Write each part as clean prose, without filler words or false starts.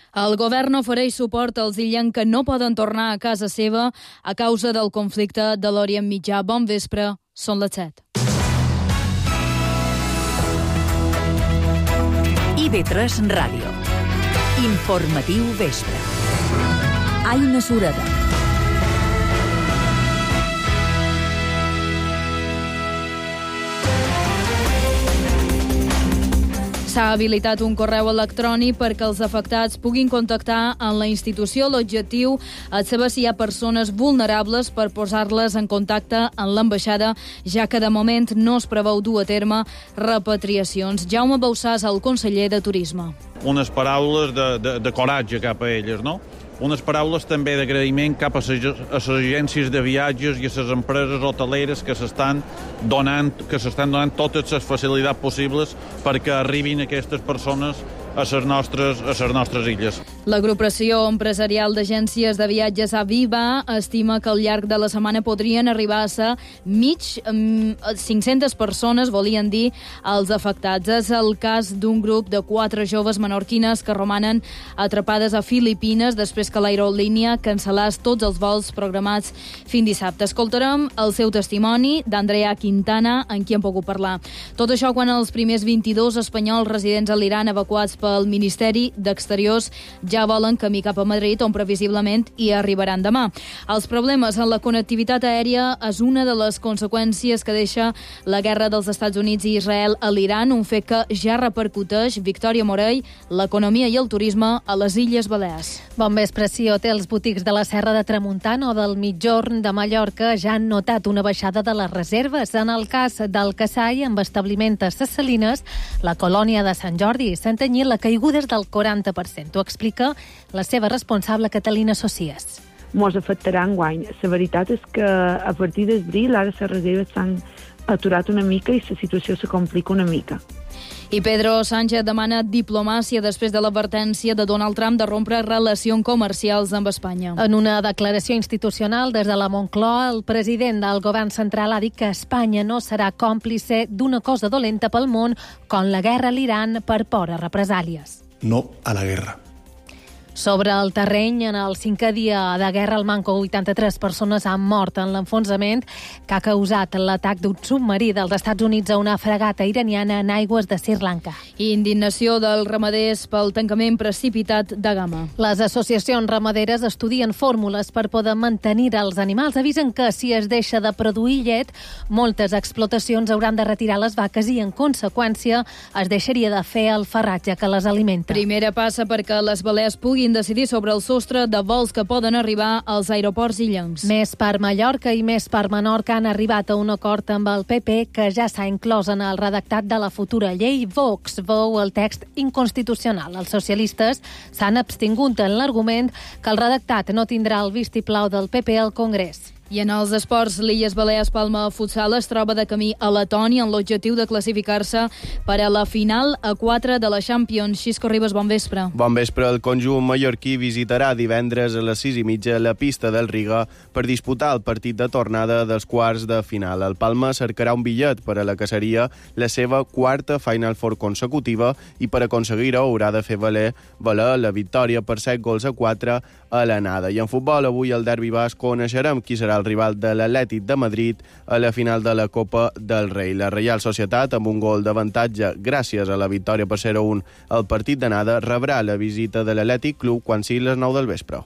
El govern ofereix suport als illencs que no poden tornar a casa seva a causa del conflicte de l'Orient Mitjà. Bon vespre, són les 7. IB3 Ràdio. Informatiu vespre. Aina Sureda. S'ha habilitat un correu electrònic perquè els afectats puguin contactar amb la institució. L'objectiu és saber si hi ha persones vulnerables per posar-les en contacte amb l'ambaixada, ja que de moment no es preveu dur a terme repatriacions. Jaume Bausàs, el conseller de Turisme. Unes paraules de coratge cap a elles, no? Unes paraules també d'agraïment cap a les agències de viatges i a les empreses hoteleres que s'estan donant totes les facilitats possibles perquè arribin aquestes persones a les nostres illes. L'agrupació empresarial d'agències de viatges Aviva estima que al llarg de la setmana podrien arribar a ser 500 persones, volien dir, els afectats. És el cas d'un grup de 4 joves menorquines que romanen atrapades a Filipines després que l'aerolínia cancel·lés tots els vols programats fins dissabte. Escoltarem el seu testimoni d'Andrea Quintana, amb qui hem pogut parlar. Tot això quan els primers 22 espanyols residents a l'Iran evacuats pel Ministeri d'Exteriors ja volen camí cap a Madrid, on previsiblement hi arribaran demà. Els problemes en la connectivitat aèria és una de les conseqüències que deixa la guerra dels Estats Units i Israel a l'Iran, un fet que ja repercuteix, Victòria Morell, l'economia i el turisme a les Illes Balears. Bon vespre. Sí, hotels, botics de la Serra de Tramuntana o del Migjorn de Mallorca ja han notat una baixada de les reserves. En el cas del Casai, amb establiment a Ses Salines, la colònia de Sant Jordi i Santanyí, la caiguda és del 40%. Ho explica la seva responsable, Catalina Socies. Mos afectarà enguany. La veritat és que a partir d'abril ara les reserves s'han aturat una mica i la situació se complica una mica. I Pedro Sánchez demana diplomàcia després de l'advertència de Donald Trump de rompre relacions comercials amb Espanya. En una declaració institucional des de la Moncloa, el president del govern central ha dit que Espanya no serà còmplice d'una cosa dolenta pel món com la guerra a l'Iran per por a represàlies. No a la guerra. Sobre el terreny, en el 5è dia de guerra al Manco, 83 persones han mort en l'enfonsament que ha causat l'atac d'un submarí dels Estats Units a una fragata iraniana en aigües de Sri Lanka. I indignació dels ramaders pel tancament precipitat de Gama. Les associacions ramaderes estudien fórmules per poder mantenir els animals. Avisen que si es deixa de produir llet, moltes explotacions hauran de retirar les vaques i, en conseqüència, es deixaria de fer el farratge que les alimenta. Primera passa perquè les Balears puguin decidir sobre el sostre de vols que poden arribar als aeroports illencs. Més per Mallorca i més per Menorca han arribat a un acord amb el PP que ja s'ha inclòs en el redactat de la futura llei. Vox veu el text inconstitucional. Els socialistes s'han abstingut en l'argument que el redactat no tindrà el vistiplau del PP al Congrés. I en els esports, l'Illes Balears Palma Futsal es troba de camí a Letònia amb l'objectiu de classificar-se per a la final a 4 de la Champions. Xisco Ribas, bon vespre. Bon vespre. El conjunt mallorquí visitarà divendres a les 6:30 la pista del Riga per disputar el partit de tornada dels quarts de final. El Palma cercarà un bitllet per a la caceria, la seva quarta Final Four consecutiva, i per aconseguir-ho haurà de fer valer la victòria per 7-4 a l'anada. I en futbol, avui al derbi basc coneixerem qui serà el rival de l'Atlètic de Madrid a la final de la Copa del Rei. La Reial Societat, amb un gol d'avantatge gràcies a la victòria per 0-1 al partit d'anada, rebrà la visita de l'Atlètic Club quan sigui les 9 del vespre.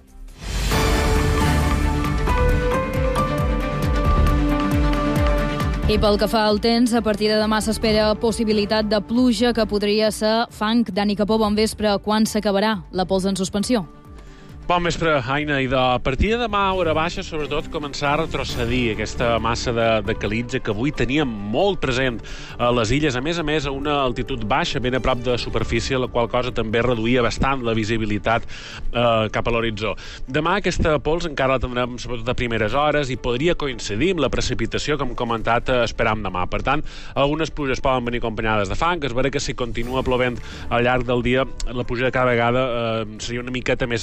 I pel que fa al temps, a partir de demà s'espera possibilitat de pluja que podria ser fang. Dani Capó, bon vespre. Quan s'acabarà la pols en suspensió? Bon vespre, Aina, i a partir de demà a hora baixa, sobretot, començar a retrocedir aquesta massa de calitza que avui teníem molt present a les illes, a més, a una altitud baixa, ben a prop de superfície, la qual cosa també reduïa bastant la visibilitat cap a l'horitzó. Demà aquesta pols encara la tindrem sobretot a primeres hores i podria coincidir amb la precipitació que hem comentat esperam demà. Per tant, algunes pluges poden venir acompanyades de fang. Es veurà que si continua plovent al llarg del dia, la pluja cada vegada seria una miqueta més neta, però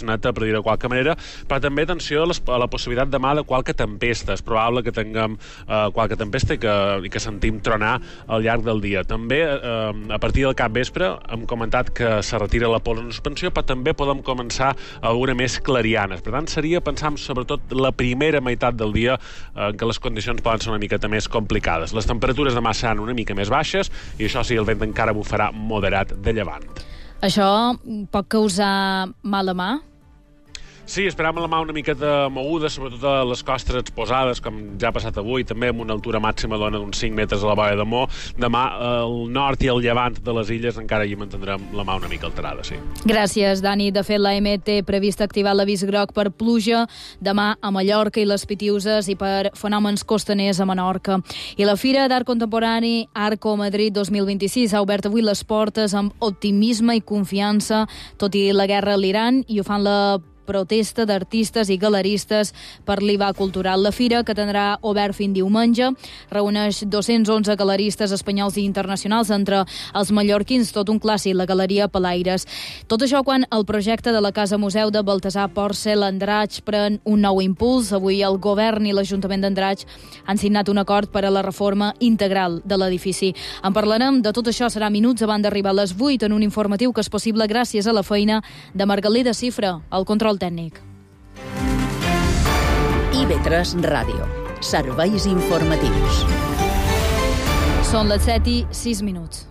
dir de qualque manera, però també atenció a la possibilitat demà de qualque tempesta. És probable que tinguem qualque tempesta i que sentim tronar al llarg del dia. També, a partir del capvespre, hem comentat que se retira la pols en suspensió, però també podem començar a veure més clarianes. Per tant, seria pensar sobretot la primera meitat del dia en què les condicions poden ser una miqueta més complicades. Les temperatures demà seran una mica més baixes i això sí, el vent encara bufarà moderat de llevant. Això pot causar mala mà? Sí, esperàvem la mà una miqueta moguda, sobretot a les costes exposades, com ja ha passat avui, també amb una altura màxima d'ona d'uns 5 metres a la boia de Mó. Demà, el nord i el llevant de les illes encara hi mantindrem la mà una mica alterada, sí. Gràcies, Dani. De fet, l'AEME té previst activar l'avís groc per pluja demà a Mallorca i les Pitiuses i per fenòmens costaners a Menorca. I la Fira d'Art Contemporani Arco Madrid 2026 ha obert avui les portes amb optimisme i confiança, tot i la guerra a l'Iran, i ho fan la protesta d'artistes i galeristes per l'IVA cultural. La fira, que tindrà obert fins diumenge, reuneix 211 galeristes espanyols i internacionals, entre els mallorquins, tot un clàssic, la Galeria Palaires. Tot això quan el projecte de la Casa Museu de Baltasar Porcel Andratx pren un nou impuls. Avui el govern i l'Ajuntament d'Andratx han signat un acord per a la reforma integral de l'edifici. En parlarem de tot això, serà minuts abans d'arribar a les 8 en un informatiu que és possible gràcies a la feina de Margalida Cifra, al control tècnic. IB3 Ràdio. Serveis informatius. Són les 7:06.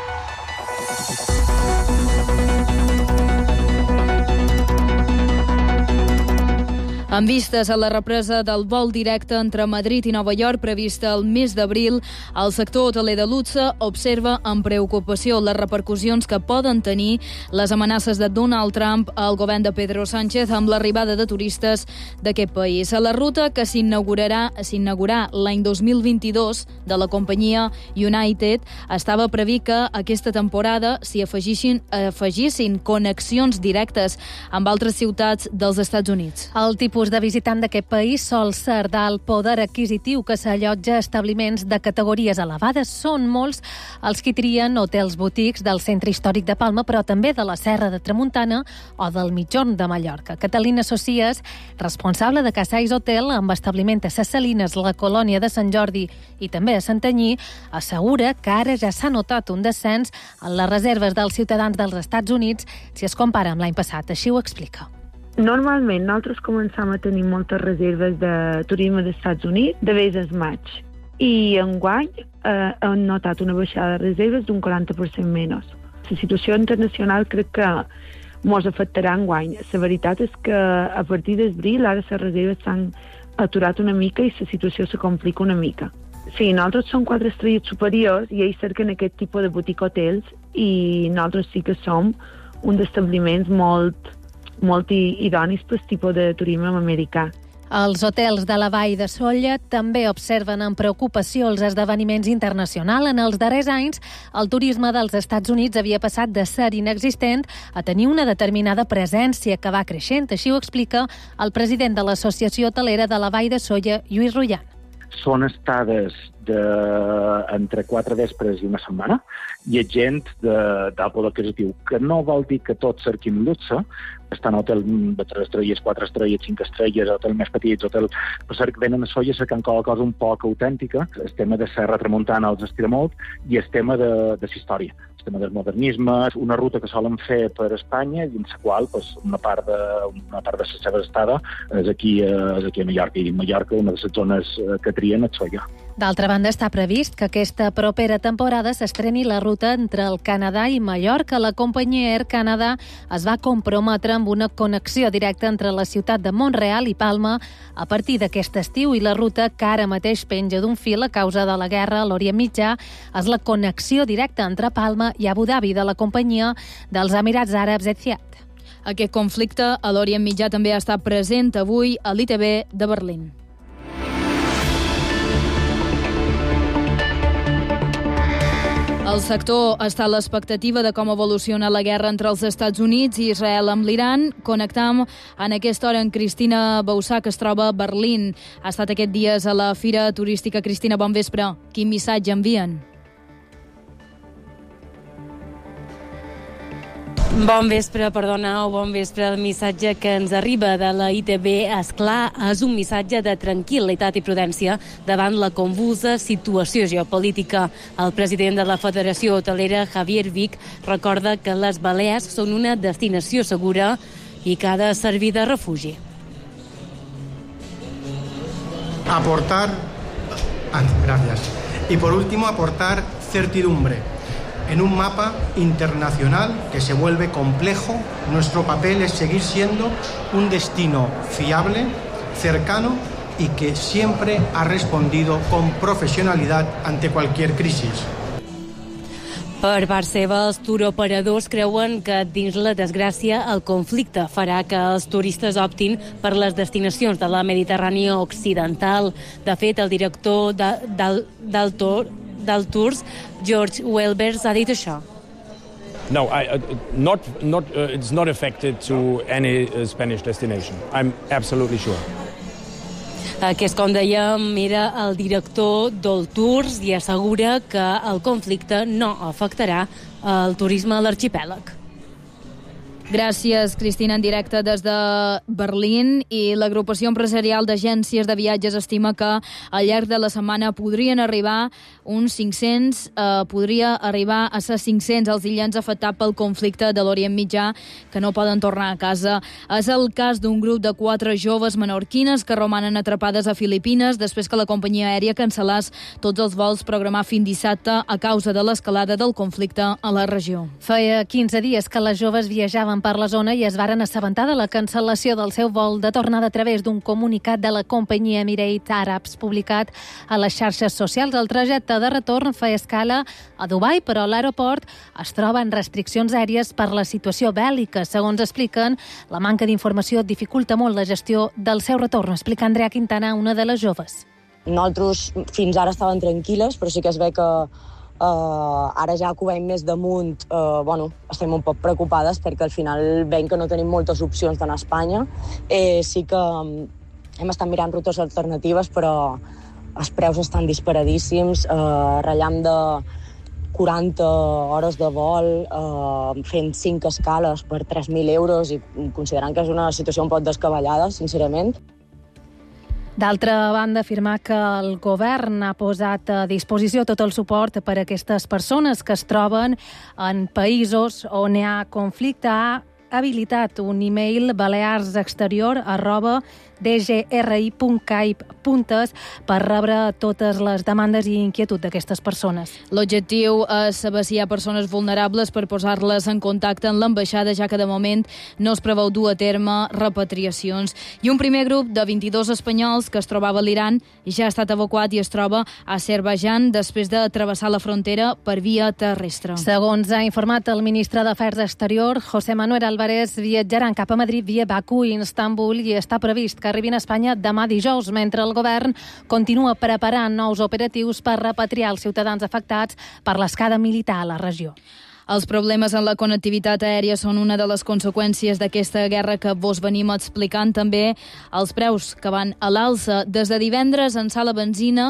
En vistes a la represa del vol directe entre Madrid i Nova York prevista el mes d'abril, el sector hoteler de luxe observa amb preocupació les repercussions que poden tenir les amenaces de Donald Trump al govern de Pedro Sánchez amb l'arribada de turistes d'aquest país. A la ruta que s'inaugurarà l'any 2022 de la companyia United, estava previst que aquesta temporada s'hi afegissin connexions directes amb altres ciutats dels Estats Units. El tipus de visitant d'aquest país sol ser d'alt poder adquisitiu que s'allotja a establiments de categories elevades. Són molts els que trien hotels boutiques del centre històric de Palma, però també de la Serra de Tramuntana o del Migjorn de Mallorca. Catalina Socias, responsable de Casais Hotel amb establiment a Ses Salines, la Colònia de Sant Jordi i també a Santanyí, assegura que ara ja s'ha notat un descens en les reserves dels ciutadans dels Estats Units si es compara amb l'any passat. Així ho explica. Normalment nosaltres començam a tenir moltes reserves de turisme dels Estats Units de vés al maig i enguany hem notat una baixada de reserves d'un 40% menys. La situació internacional crec que ens afectarà enguany. La veritat és que a partir d'abril ara les reserves s'han aturat una mica i la situació se complica una mica. Sí, nosaltres som 4 estrelles superiors i ells cerquen aquest tipus de boutique hotels i nosaltres sí que som un d'establiments molt idonis per tipus de turisme americà. Els hotels de la Vall de Sóller també observen amb preocupació els esdeveniments internacionals. En els darrers anys, el turisme dels Estats Units havia passat de ser inexistent a tenir una determinada presència que va creixent. Així ho explica el president de l'Associació Hotelera de la Vall de Sóller, Lluís Rullan. Són estades entre 4 vespres i una setmana i gent d'alt poder adquisitiu, que no vol dir que tots cerquin luxe, estan a hotel de 3 estrelles, 4 estrelles, 5 estrelles, hotel més petits, hotel... Però venen a Sóller cercant qualque cosa un poc autèntica. El tema de Serra Tramuntana els estira molt i el tema de la història. El tema del modernisme, una ruta que solen fer per Espanya i en la qual una part de la seva estada és aquí a Mallorca. I Mallorca, una de les zones que trien és Sóller. D'altra banda, està previst que aquesta propera temporada s'estreni la ruta entre el Canadà i Mallorca. La companyia Air Canada es va comprometre amb una connexió directa entre la ciutat de Mont-real i Palma a partir d'aquest estiu, i la ruta que ara mateix penja d'un fil a causa de la guerra a l'Orient Mitjà és la connexió directa entre Palma i Abu Dhabi de la companyia dels Emirats Àrabs Etihad. Aquest conflicte a l'Orient Mitjà també ha estat present avui a l'ITB de Berlín. El sector està a l'expectativa de com evoluciona la guerra entre els Estats Units i Israel amb l'Iran. Connectam en aquesta hora amb Cristina Bausà, que es troba a Berlín. Ha estat aquest dies a la Fira Turística. Cristina, bon vespre. Quin missatge envien? Bon vespre, perdoneu, bon vespre. El missatge que ens arriba de la ITV, esclar, és un missatge de tranquil·litat i prudència davant la convulsa situació geopolítica. El president de la Federació Hotelera, Javier Vic, recorda que les Balears són una destinació segura i que ha de servir de refugi. Gracias. Y por último, aportar certidumbre. En un mapa internacional que se vuelve complejo, nuestro papel es seguir siendo un destino fiable, cercano y que siempre ha respondido con profesionalidad ante cualquier crisis. Per part seva, els turoperadors creuen que dins la desgràcia el conflicte farà que els turistes optin per les destinacions de la Mediterrània Occidental. De fet, el director del Tours, George Welbers, ha dit això. No, it's not affected to any Spanish destination. I'm absolutely sure. Aquest, com dèiem, era el director del Tours i assegura que el conflicte no afectarà el turisme a l'arxipèlag. Gràcies, Cristina, en directe des de Berlín. I l'agrupació empresarial d'agències de viatges estima que al llarg de la setmana podrien arribar uns 500, podria arribar a ser 500 els illencs afectats pel conflicte de l'Orient Mitjà que no poden tornar a casa. És el cas d'un grup de 4 joves menorquines que romanen atrapades a Filipines després que la companyia aèria cancel·lés tots els vols programats fins dissabte a causa de l'escalada del conflicte a la regió. Feia 15 dies que les joves viajaven per la zona i es varen assabentar de la cancel·lació del seu vol de tornada a través d'un comunicat de la companyia Emirates Arabs publicat a les xarxes socials. El trajecte de retorn feia escala a Dubai, però a l'aeroport es troben restriccions aèries per la situació bèl·lica. Segons expliquen, la manca d'informació dificulta molt la gestió del seu retorn. Explica Andrea Quintana, una de les joves. Nosaltres fins ara estaven tranquil·les, però sí que es ve que ara ja que ho veiem més damunt, estem un poc preocupades perquè al final veiem que no tenim moltes opcions d'anar a Espanya. Sí que hem estat mirant rutes alternatives, però els preus estan disparadíssims, ratllant de 40 hores de vol, fent 5 escales per 3.000 euros i considerant que és una situació un poc descabellada, sincerament. D'altra banda, afirmar que el govern ha posat a disposició tot el suport per a aquestes persones que es troben en països on hi ha conflicte. Ha habilitat un e-mail balearsexterior@dgri.caip.es per rebre totes les demandes i inquietuds d'aquestes persones. L'objectiu és saber si hi ha persones vulnerables per posar-les en contacte amb l'ambaixada, ja que de moment no es preveu dur a terme repatriacions. I un primer grup de 22 espanyols que es trobava a l'Iran ja ha estat evacuat i es troba a Azerbaidjan després de travessar la frontera per via terrestre. Segons ha informat el ministre d'Afers Exterior, José Manuel Álvarez, viatjaran cap a Madrid via Bakú i Istanbul i està previst que arribin a Espanya demà dijous, mentre el govern continua preparant nous operatius per repatriar els ciutadans afectats per l'escada militar a la regió. Els problemes en la connectivitat aèria són una de les conseqüències d'aquesta guerra que vos venim explicant. També els preus que van a l'alça. Des de divendres, en sala benzina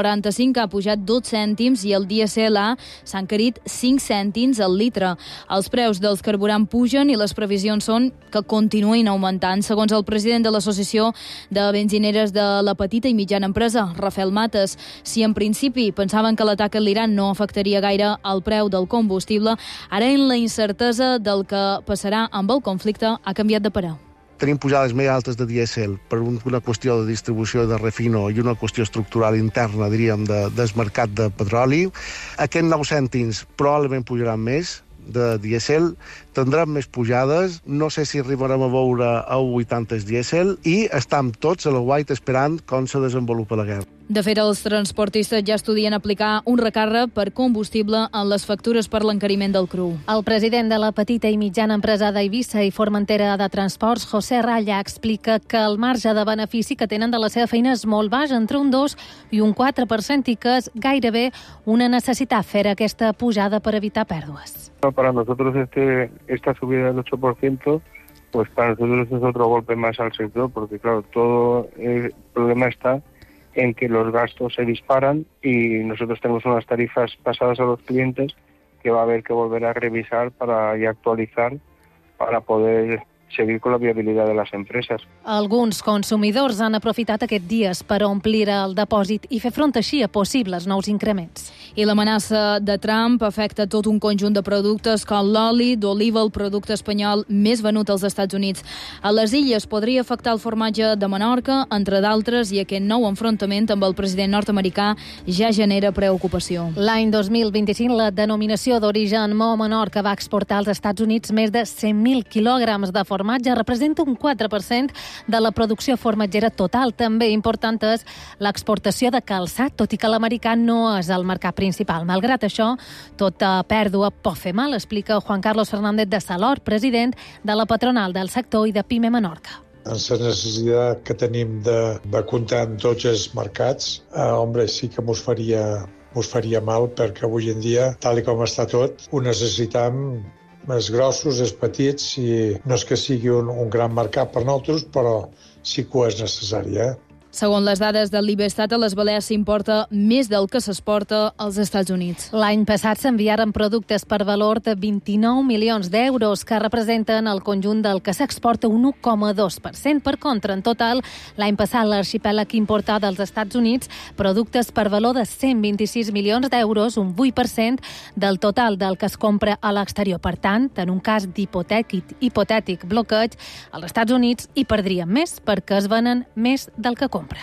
95 ha pujat 2 cèntims i el dièsel s'ha encarit 5 cèntims al litre. Els preus dels carburants pugen i les previsions són que continuïn augmentant. Segons el president de l'Associació de Benzineres de la Petita i Mitjana Empresa, Rafael Mates, si en principi pensaven que l'atac a l'Iran no afectaria gaire el preu del combustible, ara en la incertesa del que passarà amb el conflicte ha canviat de parer. Tenim pujades més altes de dièsel per una qüestió de distribució de refino i una qüestió estructural interna, diríem, del mercat de petroli. Aquests 9 cèntims probablement pujaran més de dièsel, tindrem més pujades, no sé si arribarem a veure a 80 dièsel i estem tots a l'aguait esperant com se desenvolupa la guerra. De fet, els transportistes ja estudien aplicar un recàrrec per combustible en les factures per l'encariment del cru. El president de la petita i mitjana empresa d'Eivissa i Formentera de Transports, José Ralla, explica que el marge de benefici que tenen de la seva feina és molt baix, entre un 2 i un 4%, i que és gairebé una necessitat fer aquesta pujada per evitar pèrdues. Para nosotros esta subida del 8%, pues para nosotros es otro golpe más al sector, porque claro, todo el problema está en que los gastos se disparan y nosotros tenemos unas tarifas pasadas a los clientes que va a haber que volver a revisar y actualizar para poder seguir con la viabilidad de las empresas. Alguns consumidors han aprofitat aquests dies per omplir el depòsit i fer front així a possibles nous increments. I l'amenaça de Trump afecta tot un conjunt de productes com l'oli d'oliva, el producte espanyol més venut als Estats Units. A les Illes podria afectar el formatge de Menorca, entre d'altres, i aquest nou enfrontament amb el president nord-americà ja genera preocupació. L'any 2025, la denominació d'origen Mo Menorca va exportar als Estats Units més de 100.000 quilògrams de formatge, representa un 4% de la producció formatgera total. També important és l'exportació de calçat, tot i que l'americà no és el mercat principal. Malgrat això, tota pèrdua pot fer mal, explica Juan Carlos Fernández de Salor, president de la patronal del sector i de Pime Menorca. En la necessitat que tenim de comptar en tots els mercats, sí que mos faria mal, perquè avui en dia, tal com està tot, ho necessitam els grossos, els petits, i no és que sigui un gran mercat per nosaltres, però sí que ho és necessari, Segons les dades de l'Ibestat, a les Balears s'importa més del que s'exporta als Estats Units. L'any passat s'enviaren productes per valor de 29 milions d'euros, que representen el conjunt del que s'exporta un 1,2%. Per contra, en total, l'any passat l'arxipèlag importà dels Estats Units productes per valor de 126 milions d'euros, un 8% del total del que es compra a l'exterior. Per tant, en un cas d'hipotètic bloqueig, als Estats Units hi perdrien més perquè es venen més del que compren.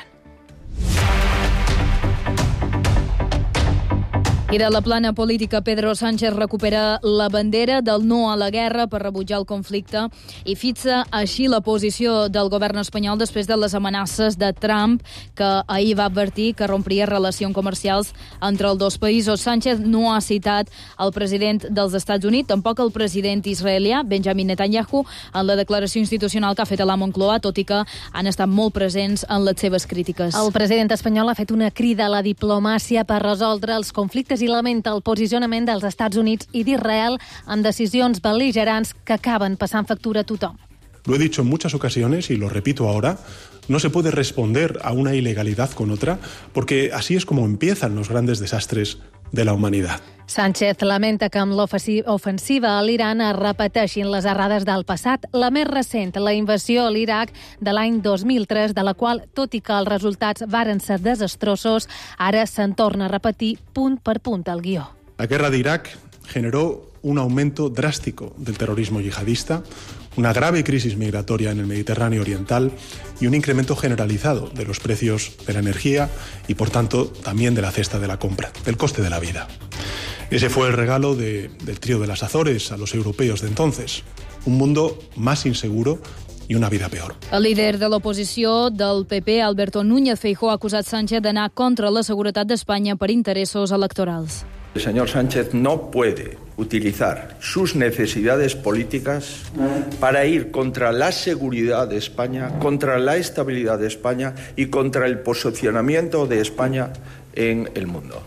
I de la plana política, Pedro Sánchez recupera la bandera del no a la guerra per rebutjar el conflicte i fixa així la posició del govern espanyol després de les amenaces de Trump, que ahir va advertir que rompria relacions comercials entre els dos països. Sánchez no ha citat el president dels Estats Units, tampoc el president israelià, Benjamin Netanyahu, en la declaració institucional que ha fet a la Moncloa, tot i que han estat molt presents en les seves crítiques. El president espanyol ha fet una crida a la diplomàcia per resoldre els conflictes i lamenta el posicionament dels Estats Units i d'Israel en decisions bel·ligerants que acaben passant factura a tothom. Lo he dicho en muchas ocasiones y lo repito ahora, no se puede responder a una ilegalidad con otra, porque así es como empiezan los grandes desastres de la humanidad. Sánchez lamenta que amb l'ofensiva a l'Iran es repeteixin les errades del passat. La més recent, la invasió a l'Iraq de l'any 2003, de la qual, tot i que els resultats varen ser desastrosos, ara se'n torna a repetir punt per punt el guió. La guerra de Irak generó un aumento drástico del terrorismo yihadista, una grave crisis migratoria en el Mediterráneo oriental y un incremento generalizado de los precios de la energía y, por tanto, también de la cesta de la compra, del coste de la vida. Ese fue el regalo del trío de las Azores a los europeos de entonces. Un mundo más inseguro i una vida peor. El líder de l'oposició del PP, Alberto Núñez Feijóo, ha acusat Sánchez d'anar contra la seguretat d'Espanya per interessos electorals. El señor Sánchez no puede utilizar sus necesidades políticas para ir contra la seguridad de España, contra la estabilidad de España y contra el posicionamiento de España en el mundo.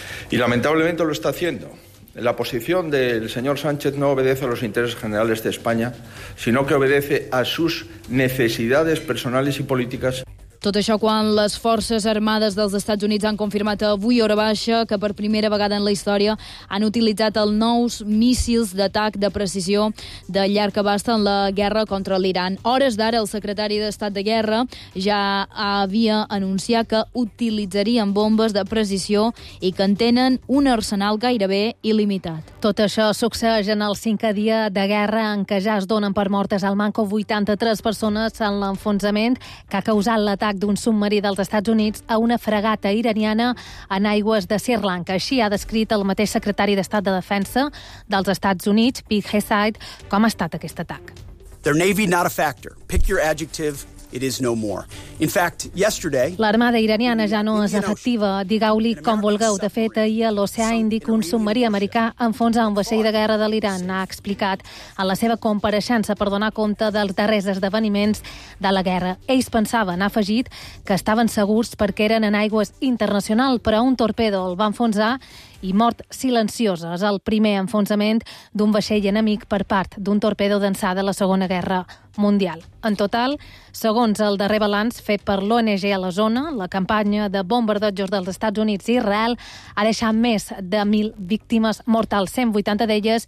Y lamentablemente lo está haciendo. La posición del señor Sánchez no obedece a los intereses generales de España, sino que obedece a sus necesidades personales y políticas. Tot això quan les Forces Armades dels Estats Units han confirmat avui, hora baixa, que per primera vegada en la història han utilitzat els nous míssils d'atac de precisió de llarg abast en la guerra contra l'Iran. Hores d'ara, el secretari d'Estat de Guerra ja havia anunciat que utilitzarien bombes de precisió i que en tenen un arsenal gairebé il·limitat. Tot això succeeix en el 5è dia de guerra en què ja es donen per mortes al Manco 83 persones en l'enfonsament que ha causat l'atac d'un submarí dels Estats Units a una fragata iraniana en aigües de Sri Lanka. Així ha descrit el mateix secretari d'Estat de Defensa dels Estats Units, Pete Hegseth, com ha estat aquest atac. Their Navy not a factor. Pick your adjective. It is no more. In fact, yesterday... L'armada iraniana ja no és efectiva. Digueu-li com vulgueu. De fet, ahir a l'Oceà Índic un submarí americà enfonsa un vaixell de guerra de l'Iran. Ha explicat en la seva compareixença per donar compte dels darrers esdeveniments de la guerra. Ells pensaven, ha afegit, que estaven segurs perquè eren en aigües internacional, però un torpedo el va enfonsar i mort silenciosa. És el primer enfonsament d'un vaixell enemic per part d'un torpedo d'ençà de la Segona Guerra Mundial. En total, segons el darrer balanç fet per l'ONG a la zona, la campanya de bombardejos dels Estats Units i Israel ha deixat més de 1.000 víctimes mortals, 180 d'elles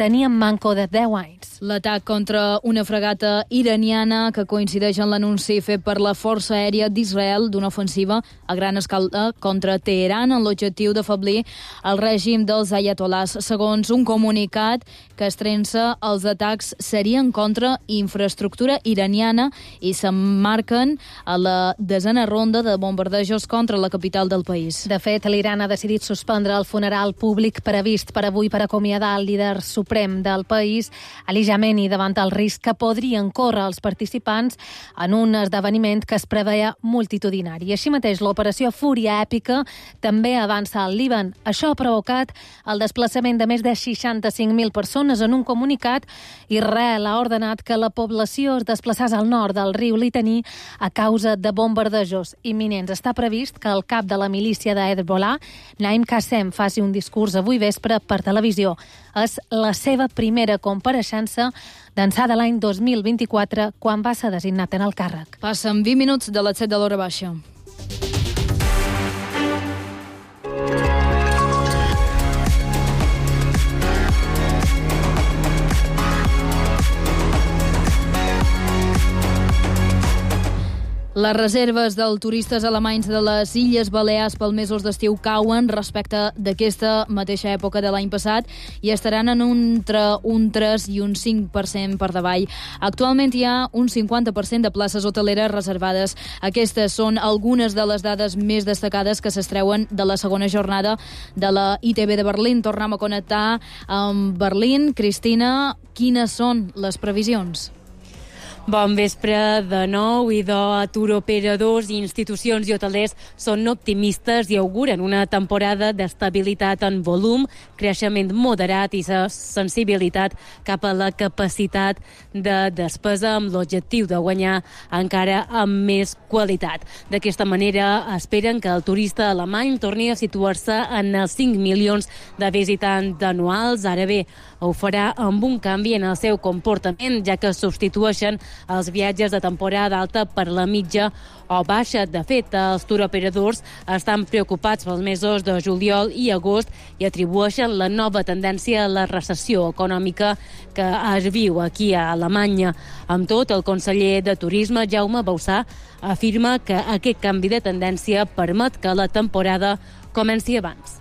tenien manco de 10 anys. L'atac contra una fragata iraniana que coincideix en l'anunci fet per la Força Aèria d'Israel d'una ofensiva a gran escala contra Teheran en l'objectiu d'afeblir el règim dels ayatolars. Segons un comunicat que estrença, els atacs serien contra infraestructura iraniana i s'emmarquen a la desena ronda de bombardejos contra la capital del país. De fet, l'Iran ha decidit suspendre el funeral públic previst per avui per acomiadar el líder suprem del país, Ali Khamenei, davant el risc que podrien córrer els participants en un esdeveniment que es preveia multitudinari. Així mateix, l'operació Fúria Èpica també avança al Líban. Això ha provocat el desplaçament de més de 65.000 persones. En un comunicat, Israel ha ordenat que la població es desplaçés al nord del riu Litani a causa de bombardejos imminents. Està previst que el cap de la milícia de Hezbollah, Naim Qassem, faci un discurs avui vespre per televisió. És la seva primera compareixença d'ençà de l'any 2024, quan va ser designat en el càrrec. Passen 20 minuts de les 7 de l'hora baixa. Les reserves dels turistes alemanys de les Illes Balears pel mesos d'estiu cauen respecte d'aquesta mateixa època de l'any passat i estaran en entre un 3 i un 5% per davall. Actualment hi ha un 50% de places hoteleres reservades. Aquestes són algunes de les dades més destacades que s'extreuen de la segona jornada de la ITB de Berlín. Tornem a connectar amb Berlín. Cristina, quines són les previsions? Bon vespre de nou, i turoperadors, institucions i hotelers són optimistes i auguren una temporada d'estabilitat en volum, creixement moderat i sensibilitat cap a la capacitat de despesa amb l'objectiu de guanyar encara amb més qualitat. D'aquesta manera esperen que el turista alemany torni a situar-se en els 5 milions de visitants anuals. Ara bé, ho farà amb un canvi en el seu comportament, ja que substitueixen els viatges de temporada alta per la mitja o baixa. De fet, els turoperadors estan preocupats pels mesos de juliol i agost i atribueixen la nova tendència a la recessió econòmica que es viu aquí a Alemanya. Amb tot, el conseller de Turisme, Jaume Bausà, afirma que aquest canvi de tendència permet que la temporada comenci abans.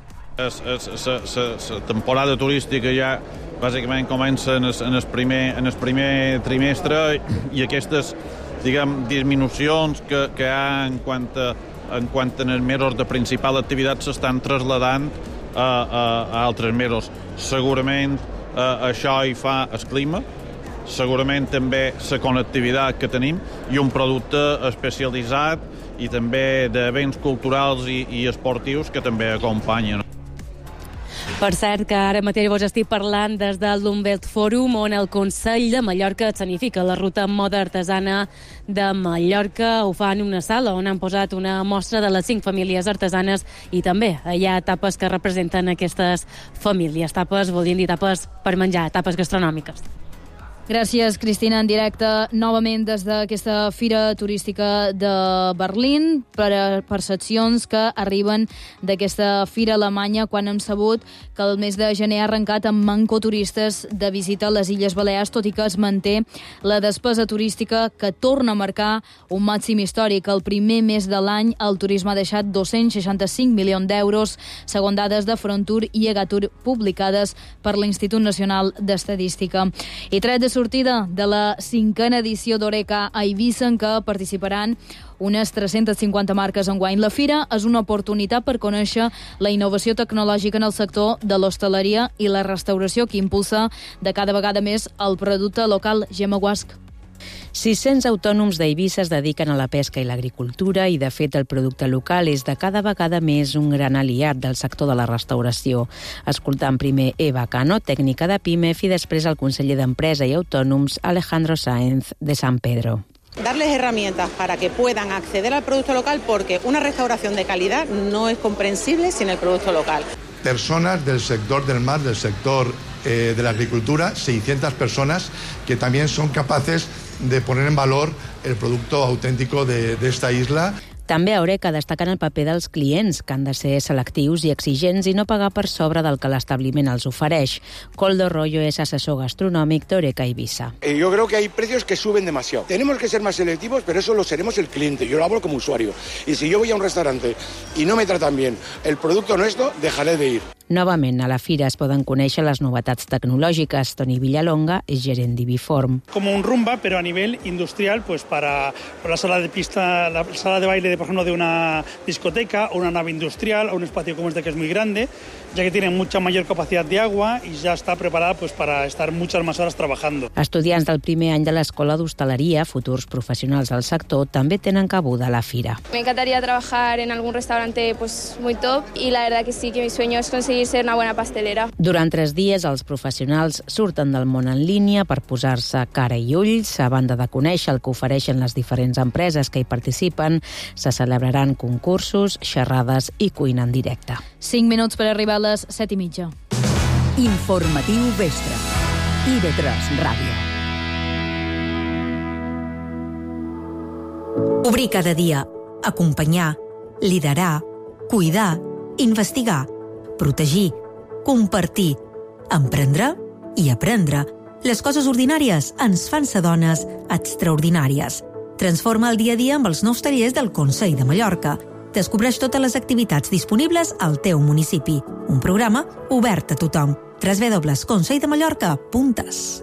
La temporada turística ja bàsicament comença en el primer trimestre i aquestes, disminucions que hi ha en quant a mesos de principal activitat s'estan traslladant a altres mesos. Segurament això hi fa el clima, segurament també la connectivitat que tenim i un producte especialitzat i també de béns culturals i esportius que també acompanyen. Per cert, que ara mateix vos estic parlant des del Lumbelt Forum, on el Consell de Mallorca escenifica la ruta moda artesana de Mallorca. Ho fa en una sala on han posat una mostra de les 5 famílies artesanes i també hi ha tapes que representen aquestes famílies. Tapes vol dir tapes per menjar, tapes gastronòmiques. Gràcies, Cristina, en directe novament des d'aquesta fira turística de Berlín, per percepcions que arriben d'aquesta fira alemanya quan hem sabut que el mes de gener ha arrencat amb manco turistes de visita a les Illes Balears, tot i que es manté la despesa turística que torna a marcar un màxim històric. El primer mes de l'any el turisme ha deixat 265 milions d'euros, segons dades de Frontur i Egatur publicades per l'Institut Nacional d'Estadística. I tret de sortida de la 5a edició d'Oreca a Eivissa, en què participaran unes 350 marques enguany. La fira és una oportunitat per conèixer la innovació tecnològica en el sector de l'hostaleria i la restauració, que impulsa de cada vegada més el producte local. Gemma Guasc. 600 autònoms d'Eivissa es dediquen a la pesca i l'agricultura i, de fet, el producte local és de cada vegada més un gran aliat del sector de la restauració. Escoltant primer Eva Cano, tècnica de PIMEF, i després el conseller d'Empresa i Autònoms, Alejandro Sáenz, de San Pedro. Darles herramientas para que puedan acceder al producto local, porque una restauración de calidad no es comprensible sin el producto local. Personas del sector del mar, del sector de la agricultura, 600 personas que también son capaces de poner en valor el producto auténtico de esta isla. També Eureka destaquen el paper dels clients, que han de ser selectius i exigents i no pagar per sobre del que l'establiment els ofereix. Coldo Rollo és assessor gastronòmic d'Eureka Ibiza. Yo creo que hay precios que suben demasiado. Tenemos que ser más selectivos, pero eso lo seremos el cliente. Yo lo hablo como usuario. Y si yo voy a un restaurante y no me tratan bien el producto nuestro, dejaré de ir. Novament, a la fira es poden conèixer les novetats tecnològiques. Toni Villalonga és gerent d'Ibiform. Como un rumba, pero a nivel industrial, pues para la sala de pista, la sala de baile, por ejemplo, de una discoteca, o una nave industrial, o un espacio como este que es muy grande, ya que tiene mucha mayor capacidad de agua y ya está preparada pues para estar muchas más horas trabajando. Estudiants del primer any de l'Escola d'Hostaleria, futurs professionals del sector, també tenen cabuda a la fira. Me encantaría trabajar en algún restaurante pues muy top y la verdad que sí que mi sueño es conseguir ser una buena pastelera. Durant 3 dies, els professionals surten del món en línia per posar-se cara i ulls. A banda de conèixer el que ofereixen les diferents empreses que hi participen, se celebraran concursos, xerrades i cuina en directe. 5 minuts per arribar a les 7:30. Informatiu Vespre. IB3 Ràdio. Obrir cada dia, acompanyar, liderar, cuidar, investigar, protegir, compartir, emprendre i aprendre. Les coses ordinàries ens fan ser dones extraordinàries. Transforma el dia a dia amb els nous tallers del Consell de Mallorca. Descobreix totes les activitats disponibles al teu municipi. Un programa obert a tothom. www.conselldeMallorca.es.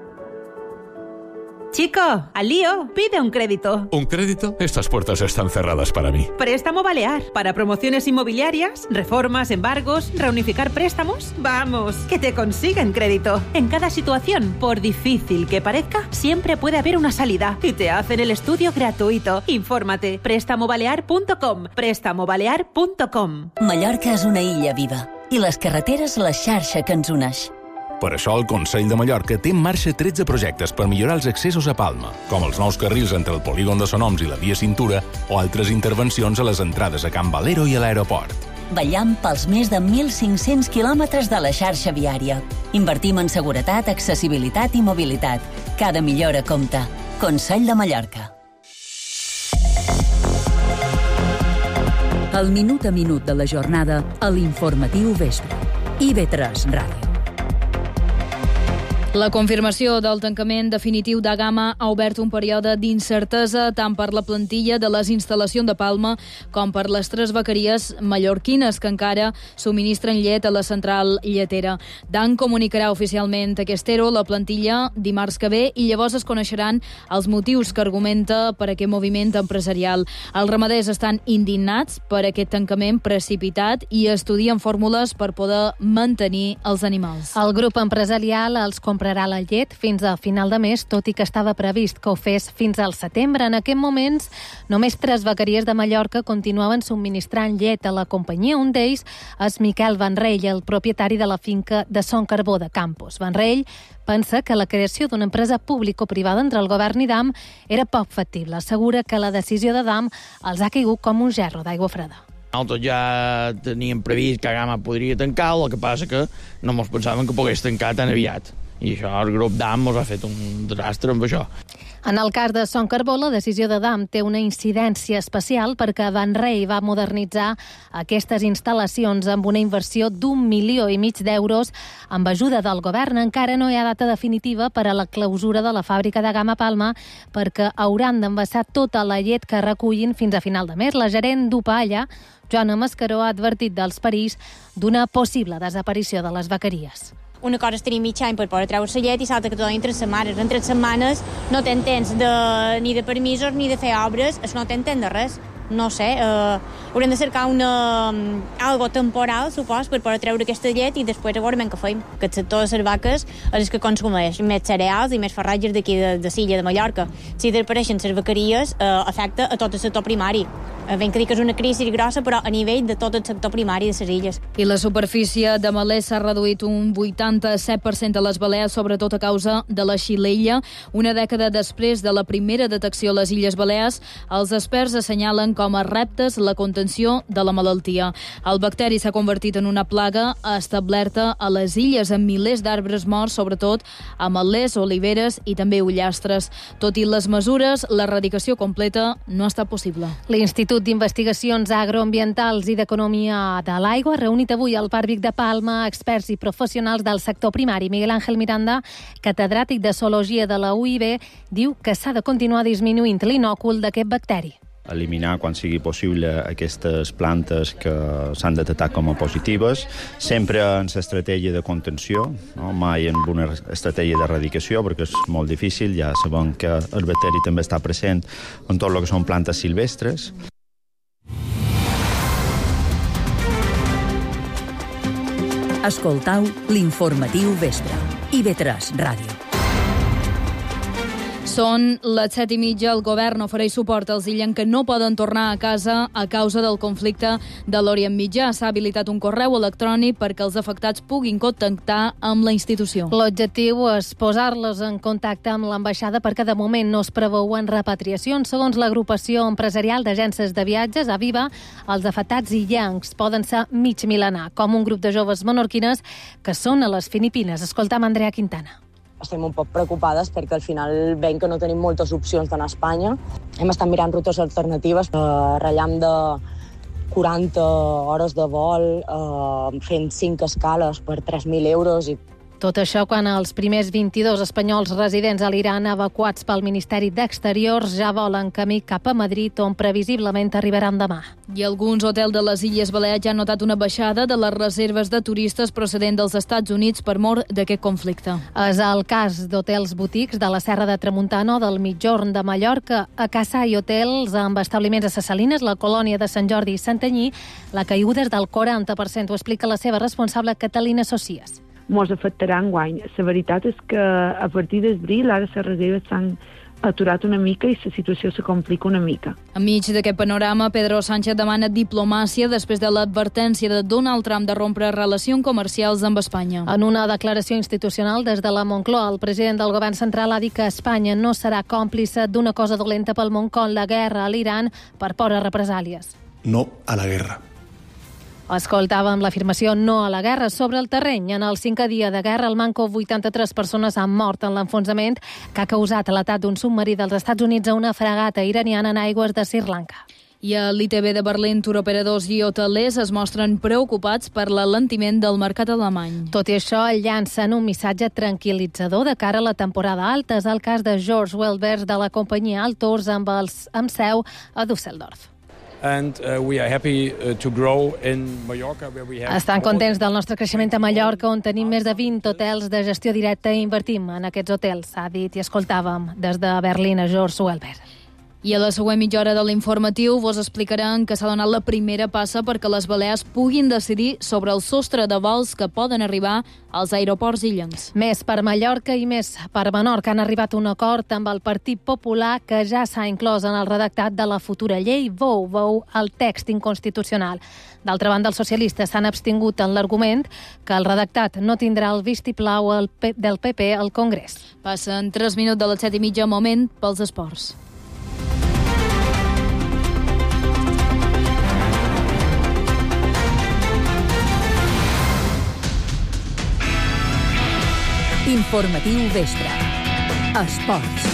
Chico, al lío, pide un crédito. ¿Un crédito? Estas puertas están cerradas para mí. Préstamo Balear. Para promociones inmobiliarias, reformas, embargos, reunificar préstamos. Vamos, que te consiguen crédito. En cada situación, por difícil que parezca, siempre puede haber una salida. Y te hacen el estudio gratuito. Infórmate. Préstamobalear.com. Préstamobalear.com. Mallorca és una illa viva. I les carreteres la xarxa que ens uneix. Per això el Consell de Mallorca té en marxa 13 projectes per millorar els accessos a Palma, com els nous carrils entre el polígon de Sonoms i la via Cintura o altres intervencions a les entrades a Can Valero i a l'aeroport. Ballam pels més de 1.500 quilòmetres de la xarxa viària. Invertim en seguretat, accessibilitat i mobilitat. Cada millora compta. Consell de Mallorca. El minut a minut de la jornada a l'Informatiu Vespre. IB3 Ràdio. La confirmació del tancament definitiu de Gama ha obert un període d'incertesa tant per la plantilla de les instal·lacions de Palma com per les 3 bequeries mallorquines que encara subministren llet a la central lletera. Dan comunicarà oficialment aquest ERO la plantilla dimarts que ve i llavors es coneixeran els motius que argumenta per aquest moviment empresarial. Els ramaders estan indignats per aquest tancament precipitat i estudien fórmules per poder mantenir els animals. El grup empresarial els comprarà la llet fins al final de mes, tot i que estava previst que ho fes fins al setembre. En aquests moments, només 3 bequeries de Mallorca continuaven subministrant llet a la companyia. Un d'ells és Miquel Vanrell, el propietari de la finca de Son Carbó de Campos. Vanrell pensa que la creació d'una empresa público-privada entre el govern i DAM era poc factible. Assegura que la decisió de DAM els ha caigut com un gerro d'aigua freda. Nosaltres ja teníem previst que Gama podria tancar, el que passa que no ens pensàvem que pogués tancar tan aviat. I això, el grup DAM ens ha fet un desastre amb això. En el cas de Son Carbó, la decisió de DAM té una incidència especial perquè Vanrell va modernitzar aquestes instal·lacions amb una inversió d'1,5 milió d'euros amb ajuda del govern. Encara no hi ha data definitiva per a la clausura de la fàbrica de Gama Palma perquè hauran d'envasar tota la llet que recullin fins a final de mes. La gerent d'Upalla, Joana Mascaró, ha advertit dels perills d'una possible desaparició de les bequeries. Una cosa és tenir mig any per poder treure la llet i l'altra que t'ho donin 3 setmanes. En 3 setmanes no tens temps ni de permisos ni de fer obres, això no tens temps de res. No sé, haurem de cercar algo temporal, supos, per poder treure aquesta llet i després veurem què fem. Que el sector de les vaques és el que consumeix més cereals i més farratges d'aquí de Silla, de Mallorca. Si desapareixen les bequeries, afecta a tot el sector primari. Ben que dir que és una crisi grossa, però a nivell de tot el sector primari de les illes. I la superfície de melers s'ha reduït un 87% a les Balears, sobretot a causa de la xilella. Una dècada després de la primera detecció a les Illes Balears, els experts assenyalen com a reptes la contenció de la malaltia. El bacteri s'ha convertit en una plaga establerta a les illes amb milers d'arbres morts, sobretot a melers, oliveres i també ullastres. Tot i les mesures, l'erradicació completa no està possible. L'Institut L'Institut d'Investigacions Agroambientals i d'Economia de l'Aigua ha reunit avui al Parc Vic de Palma experts i professionals del sector primari. Miguel Ángel Miranda, catedràtic de zoologia de la UIB, diu que s'ha de continuar disminuint l'inòcul d'aquest bacteri. Eliminar quan sigui possible aquestes plantes que s'han detectat com a positives, sempre en l'estratègia de contenció, no? Mai en una estratègia d'erradicació, perquè és molt difícil, ja sabem que el bacteri també està present en tot el que són plantes silvestres. Escoltau l'informatiu vespre. IB3 Ràdio. Són les 7:30. El govern ofereix suport als illencs que no poden tornar a casa a causa del conflicte de l'Orient Mitjà. S'ha habilitat un correu electrònic perquè els afectats puguin contactar amb la institució. L'objectiu és posar-los en contacte amb l'ambaixada perquè de moment no es preveuen repatriacions. Segons l'agrupació empresarial d'agències de viatges, Aviva, els afectats illencs poden ser mig milenar, com un grup de joves menorquines que són a les Filipines. Escoltam Andrea Quintana. Estem un poc preocupades perquè al final veiem que no tenim moltes opcions d'anar a Espanya. Hem estat mirant rutes alternatives, ratllant de 40 hores de vol, fent 5 escales per 3.000 euros i tot això quan els primers 22 espanyols residents a l'Iran evacuats pel Ministeri d'Exteriors ja volen camí cap a Madrid, on previsiblement arribaran demà. I alguns hotels de les Illes Balears ja han notat una baixada de les reserves de turistes procedent dels Estats Units per mor d'aquest conflicte. És el cas d'hotels boutiques de la Serra de Tramuntana o del Migjorn de Mallorca. A Cassà i hotels amb establiments a Ses Salines, la colònia de Sant Jordi i Santanyí, la caiguda és del 40%, ho explica la seva responsable Catalina Socies. Mos afectarà enguany. La veritat és que a partir d'abril ara les reserves s'han aturat una mica i la situació se complica una mica. Enmig d'aquest panorama, Pedro Sánchez demana diplomàcia després de l'advertència de Donald Trump de rompre relacions comercials amb Espanya. En una declaració institucional des de la Moncloa, el president del govern central ha dit que Espanya no serà còmplice d'una cosa dolenta pel món com la guerra a l'Iran per por a represàlies. No a la guerra. Escoltàvem l'afirmació no a la guerra. Sobre el terreny, en el 5è dia de guerra, al Manco 83 persones han mort en l'enfonsament que ha causat l'atac d'un submarí dels Estats Units a una fragata iraniana en aigües de Sri Lanka. I a l'ITB de Berlín, turoperadors i hotelers es mostren preocupats per l'alentiment del mercat alemany. Tot i això, llancen un missatge tranquil·litzador de cara a la temporada alta. És el cas de George Welbers de la companyia Altours amb seu a Düsseldorf. Estan contents del nostre creixement a Mallorca, on tenim més de 20 hotels de gestió directa i invertim en aquests hotels, ha dit, i escoltàvem des de Berlín a George Welbers. I a la següent mitja hora de l'informatiu vos explicaran que s'ha donat la primera passa perquè les Balears puguin decidir sobre el sostre de vols que poden arribar als aeroports illencs. Més per Mallorca i més per Menorca han arribat a un acord amb el Partit Popular que ja s'ha inclòs en el redactat de la futura llei Vou, el text inconstitucional. D'altra banda, els socialistes s'han abstingut en l'argument que el redactat no tindrà el vistiplau del PP al Congrés. Passen 3 minuts de les 7:30, moment pels esports. Informatiu vespre. Esports.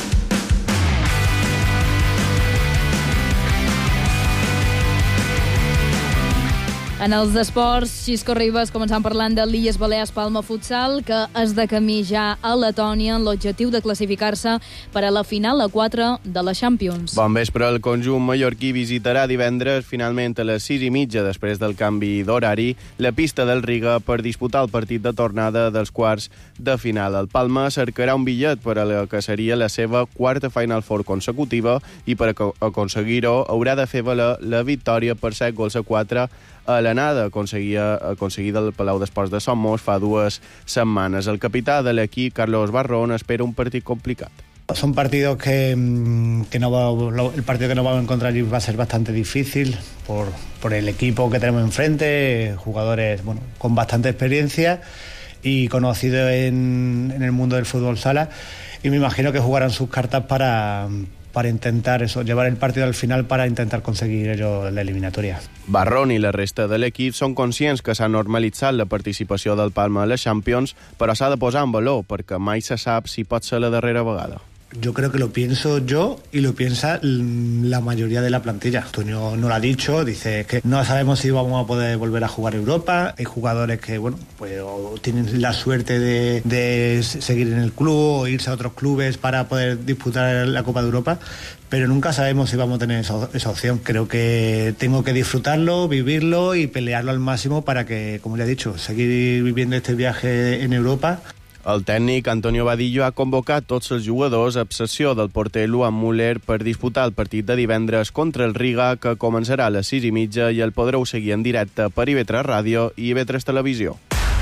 En els esports, Xisco Ribas, començant parlant de l'Illes Balears Palma Futsal, que és de camí ja a Letònia en l'objectiu de classificar-se per a la final a 4 de la Champions. Bon vespre, el conjunt mallorquí visitarà divendres, finalment a les 6:30, després del canvi d'horari, la pista del Riga per disputar el partit de tornada dels quarts de final. El Palma cercarà un bitllet per a la que seria la seva quarta Final Four consecutiva i per aconseguir-ho haurà de fer valer la victòria per 7-4 a l'anada, aconseguida al Palau d'Esports de Somos fa 2 setmanes. El capità de l'equip, Carlos Barrón, espera un partit complicat. Son partidos el partido que nos vamos a encontrar va a ser bastante difícil por el equipo que tenemos enfrente, jugadores con bastante experiencia y conocidos en el mundo del fútbol sala, y me imagino que jugarán sus cartas para intentar llevar el partido al final para intentar conseguir ellos la eliminatoria. Barrón i la resta de l'equip són conscients que s'ha normalitzat la participació del Palma a les Champions, però s'ha de posar en valor perquè mai se sap si pot ser la darrera vegada. Yo creo que lo pienso yo y lo piensa la mayoría de la plantilla. Antonio no lo ha dicho, dice que no sabemos si vamos a poder volver a jugar Europa. Hay jugadores que, bueno, pues tienen la suerte de seguir en el club o irse a otros clubes para poder disputar la Copa de Europa, pero nunca sabemos si vamos a tener esa opción. Creo que tengo que disfrutarlo, vivirlo y pelearlo al máximo para que, como ya he dicho, seguir viviendo este viaje en Europa. El tècnic Antonio Vadillo ha convocat tots els jugadors a excepció del porter Luan Müller per disputar el partit de divendres contra el Riga, que començarà a les 6:30 i el podreu seguir en directe per IB3 Ràdio i IB3 Televisió.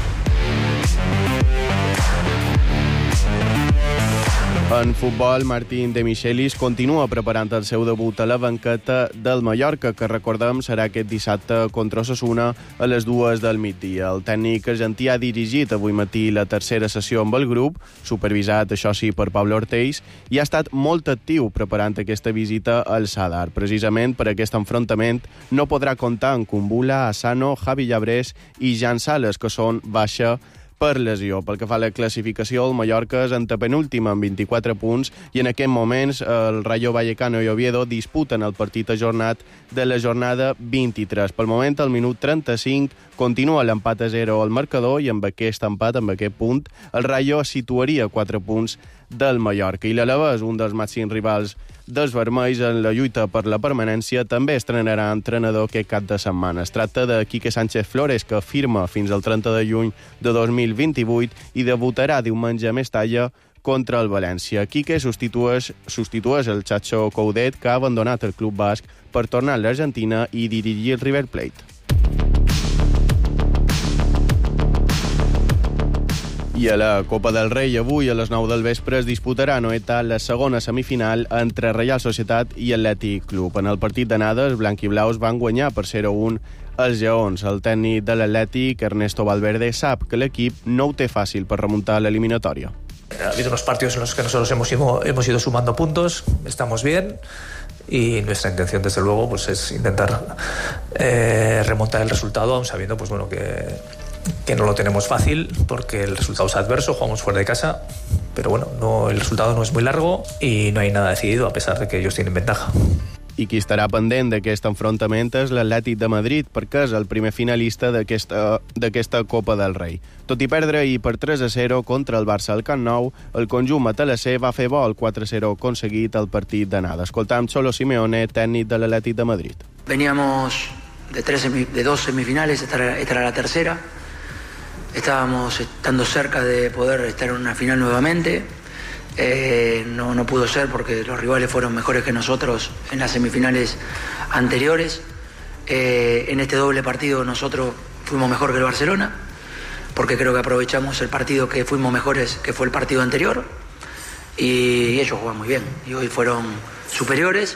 En futbol, Martín de Michelis continua preparant el seu debut a la banqueta del Mallorca, que recordem serà aquest dissabte contra Osasuna a les 2 del migdia. El tècnic argentí ha dirigit avui matí la tercera sessió amb el grup, supervisat, això sí, per Pablo Ortells, i ha estat molt actiu preparant aquesta visita al Sadar. Precisament per aquest enfrontament no podrà comptar amb Kumbula, Asano, Javi Llabrés i Jan Sales, que són baixa per lesió. Pel que fa a la classificació, el Mallorca és antepenúltim amb 24 punts i en aquests moments el Rayo Vallecano i Oviedo disputen el partit ajornat de la jornada 23. Pel moment, al minut 35, continua l'empat a 0 al marcador i amb aquest empat, amb aquest punt, el Rayo situaria 4 punts del Mallorca. I l'Alavés, un dels màxims rivals dels vermells en la lluita per la permanència, també estrenarà entrenador aquest cap de setmana. Es tracta de Quique Sánchez Flores, que firma fins al 30 de juny de 2028 i debutarà diumenge a Mestalla contra el València. Quique substitueix el Chacho Coudet, que ha abandonat el club basc per tornar a l'Argentina i dirigir el River Plate. I a la Copa del Rei, avui a les 9 del vespre es disputarà a Noeta la segona semifinal entre Reial Societat i Atlètic Club. En el partit d'anada, els blanquiblaus van guanyar per 0-1 els lleons. El tècnic de l'Atlètic, Ernesto Valverde, sap que l'equip no ho té fàcil per remuntar l'eliminatòria. Ha habido unos partidos en los que nosotros hemos ido sumando puntos, estamos bien y nuestra intención desde luego pues es intentar remontar el resultado, aun sabiendo pues bueno que no lo tenemos fácil porque el resultado es adverso, jugamos fuera de casa, pero bueno, el resultado no es muy largo y no hay nada decidido a pesar de que ellos tienen ventaja. I qui estarà pendent d'aquest enfrontament és l'Atlètic de Madrid, perquè és el primer finalista d'aquesta Copa del Rei. Tot i perdre ahir per 3-0 contra el Barça al Camp Nou, el conjunt matalasser va fer bo el 4-0 aconseguit al partit d'anada. Escoltam Cholo Simeone, tècnic de l'Atlètic de Madrid. Veníamos de 2 semifinales, esta era la tercera. Estábamos estando cerca de poder estar en una final nuevamente. No pudo ser porque los rivales fueron mejores que nosotros en las semifinales anteriores. En este doble partido nosotros fuimos mejor que el Barcelona, porque creo que aprovechamos el partido que fuimos mejores, que fue el partido anterior, y ellos juegan muy bien y hoy fueron superiores.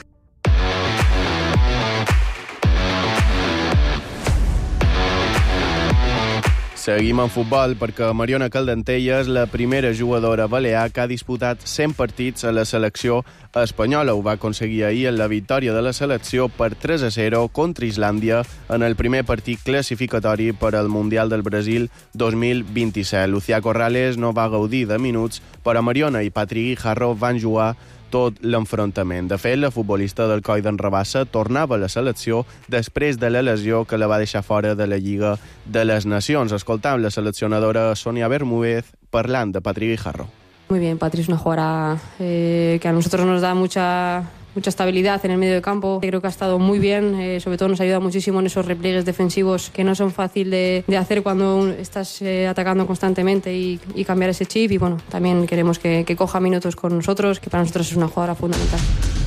Seguim en futbol perquè Mariona Caldentella és la primera jugadora balear que ha disputat 100 partits a la selecció espanyola. Ho va aconseguir ahir en la victòria de la selecció per 3-0 contra Islàndia en el primer partit classificatori per al Mundial del Brasil 2027. Lucía Corrales no va gaudir de minuts, però Mariona i Patri Guijarro van jugar tot l'enfrontament. De fet, la futbolista del Coll d'en Rabassa tornava a la selecció després de la lesió que la va deixar fora de la Lliga de les Nacions. Escoltam la seleccionadora Sonia Bermúdez parlant de Patri Guijarro. Muy bien, Patri es una jugadora que a nosotros nos da mucha estabilidad en el medio de campo. Creo que ha estado muy bien, sobre todo nos ayuda muchísimo en esos repliegues defensivos que no son fácil de hacer cuando estás atacando constantemente y cambiar ese chip. Y bueno, también queremos que coja minutos con nosotros, que para nosotros es una jugadora fundamental.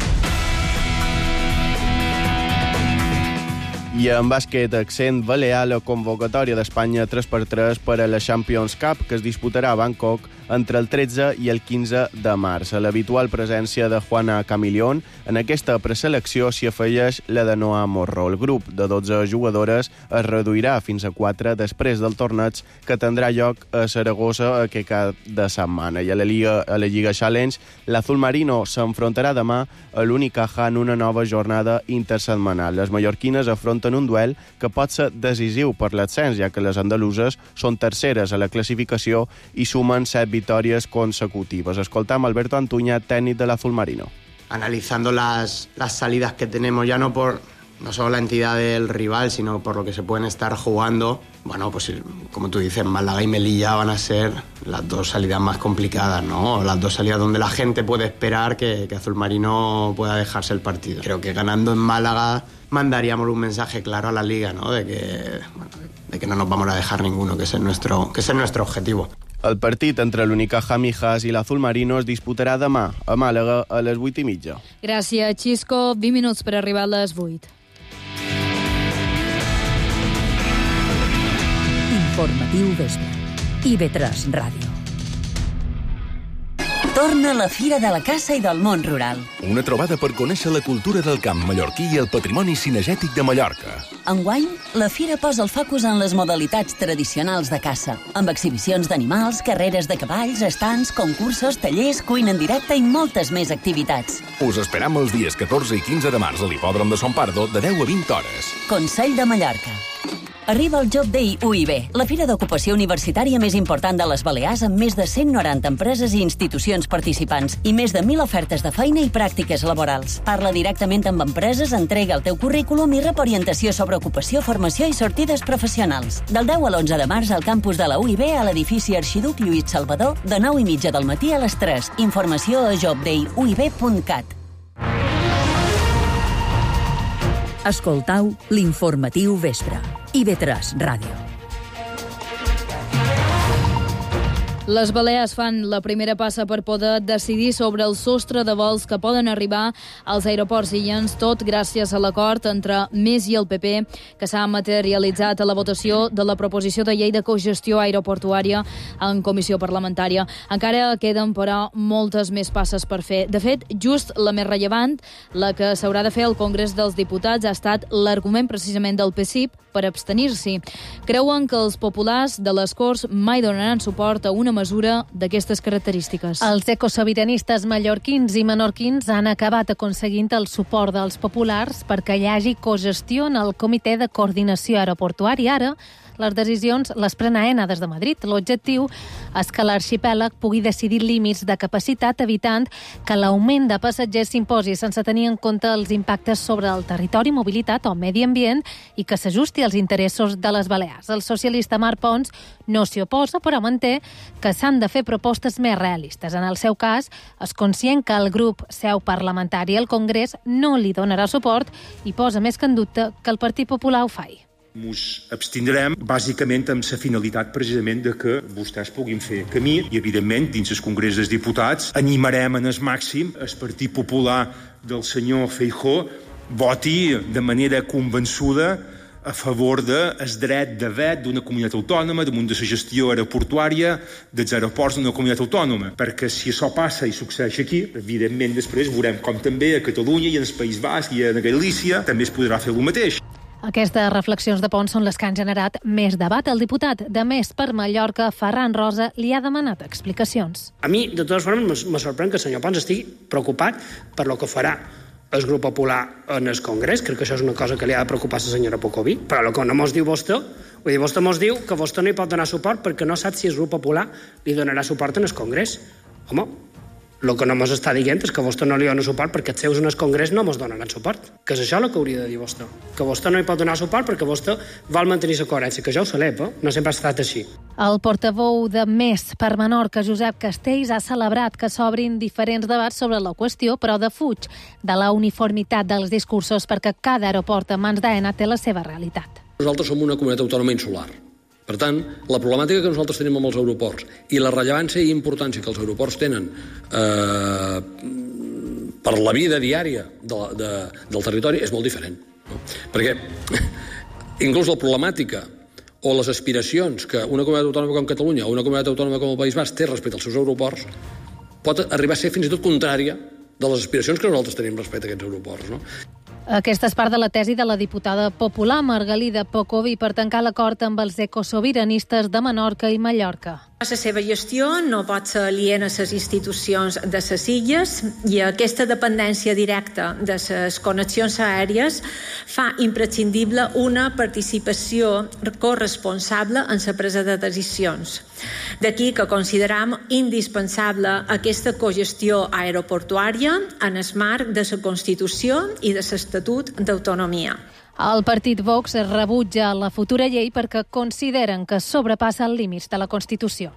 I en bàsquet accent balear la convocatòria d'Espanya 3x3 per a la Champions Cup, que es disputarà a Bangkok entre el 13 i el 15 de març. A l'habitual presència de Juana Camilión, en aquesta preselecció s'hi afegeix la de Noa Morro. El grup de 12 jugadores es reduirà fins a 4 després del torneig que tindrà lloc a Saragossa aquest cap de setmana. I a la Lliga Challenge, l'Azul Marino s'enfrontarà demà a l'Unicaja en una nova jornada intersetmanal. Les mallorquines afronten un duel que pot ser decisiu per l'ascens, ja que les andaluses són terceres a la classificació i sumen 7 victòries consecutives. Escoltam Alberto Antuña, tècnic de l'Azul Marino. Analizando las salidas que tenemos, ya no solo la entidad del rival, sino por lo que se pueden estar jugando, bueno, pues como tú dices, Málaga y Melilla van a ser las dos salidas más complicadas, ¿no? Las dos salidas donde la gente puede esperar que Azul Marino pueda dejarse el partido. Creo que ganando en Málaga mandaríamos un mensaje claro a la Liga, ¿no? De que no nos vamos a dejar ninguno, que ese es nuestro objetivo. El partit entre l'Unicaja Mijas i l'Azul Marino es disputarà demà a Màlaga a les 8:30. Gràcies, Xisco. 20 minuts per arribar a les 8. Informatiu vespre. IB3 Ràdio. Torna la Fira de la Caça i del Món Rural. Una trobada per conèixer la cultura del camp mallorquí i el patrimoni cinegètic de Mallorca. Enguany, la Fira posa el focus en les modalitats tradicionals de caça, amb exhibicions d'animals, carreres de cavalls, estants, concursos, tallers, cuina en directe i moltes més activitats. Us esperam els dies 14 i 15 de març a l'hipòdrom de Son Pardo de 10 a 20 hores. Consell de Mallorca. Arriba el Job Day UIB, la fira d'ocupació universitària més important de les Balears, amb més de 190 empreses i institucions participants i més de 1.000 ofertes de feina i pràctiques laborals. Parla directament amb empreses, entrega el teu currículum i rep orientació sobre ocupació, formació i sortides professionals. Del 10 a l'11 de març al campus de la UIB a l'edifici Arxiduc Lluís Salvador, de 9:30 del matí a les 3. Informació a jobdayuib.cat. Escoltau l'informatiu vespre. IB3 Ràdio. Les Balears fan la primera passa per poder decidir sobre el sostre de vols que poden arribar als aeroports illencs, tot gràcies a l'acord entre MES i el PP, que s'ha materialitzat a la votació de la proposició de llei de cogestió aeroportuària en comissió parlamentària. Encara queden, però, moltes més passes per fer. De fet, just la més rellevant, la que s'haurà de fer al Congrés dels Diputats, ha estat l'argument precisament del PSIP per abstenir-s'hi. Creuen que els populars de les Corts mai donaran suport a una mesura d'aquestes característiques. Els ecosobiranistes mallorquins i menorquins han acabat aconseguint el suport dels populars perquè hi hagi cogestió en el Comitè de Coordinació Aeroportuària. Ara, les decisions les pren AENA des de Madrid. L'objectiu és que l'arxipèlag pugui decidir límits de capacitat, evitant que l'augment de passatgers s'imposi sense tenir en compte els impactes sobre el territori, mobilitat o medi ambient i que s'ajusti als interessos de les Balears. El socialista Marc Pons no s'hi oposa, però manté que s'han de fer propostes més realistes. En el seu cas, és conscient que el grup seu parlamentari al Congrés no li donarà suport i posa més que en dubte que el Partit Popular ho faci. Ens abstindrem bàsicament amb la finalitat precisament de que vostès puguin fer camí i, evidentment, dins el Congrés dels Diputats animarem en el màxim el Partit Popular del senyor Feijóo voti de manera convençuda a favor del dret de vet d'una comunitat autònoma damunt de la gestió aeroportuària dels aeroports d'una comunitat autònoma. Perquè si això passa i succeeix aquí, evidentment després veurem com també a Catalunya i en el País Basc i a Galícia també es podrà fer el mateix. Aquestes reflexions de Pons són les que han generat més debat. El diputat de Més per Mallorca, Ferran Rosa, li ha demanat explicacions. A mi, de totes formes, me sorprèn que el senyor Pons estigui preocupat per lo que farà el grup popular en el Congrés. Crec que això és una cosa que li ha de preocupar a la senyora Pocoví. Però el que no mos diu vostè, vull dir, vostè mos diu que vostè no hi pot donar suport perquè no sap si el grup popular li donarà suport en el Congrés. Home, el que no mos està dient és que vostè no li dona suport perquè els seus en el Congrés no mos donaran suport. Que és això el que hauria de dir vostè. Que vostè no hi pot donar suport perquè vostè vol mantenir la coherència, que ja ho celeb, no sempre ha estat així. El portaveu de Més per Menorca, Josep Castells, ha celebrat que s'obrin diferents debats sobre la qüestió, però defuig de la uniformitat dels discursos perquè cada aeroport en mans d'AENA té la seva realitat. Nosaltres som una comunitat autònoma insular. Per tant, la problemàtica que nosaltres tenim amb els aeroports i la rellevància i importància que els aeroports tenen per la vida diària del territori és molt diferent. No? Perquè inclús la problemàtica o les aspiracions que una comunitat autònoma com Catalunya o una comunitat autònoma com el País Basc té respecte als seus aeroports pot arribar a ser fins i tot contrària de les aspiracions que nosaltres tenim respecte a aquests aeroports, no? Aquesta és part de la tesi de la diputada popular Margalida Pocoví per tancar l'acord amb els ecosobiranistes de Menorca i Mallorca. La seva gestió no pot ser aliena a les institucions de les illes i aquesta dependència directa de les connexions aèries fa imprescindible una participació corresponsable en la presa de decisions. D'aquí que consideram indispensable aquesta cogestió aeroportuària en el marc de la Constitució i de l'Estatut d'Autonomia. El partit Vox rebutja la futura llei perquè consideren que sobrepassa els límits de la Constitució.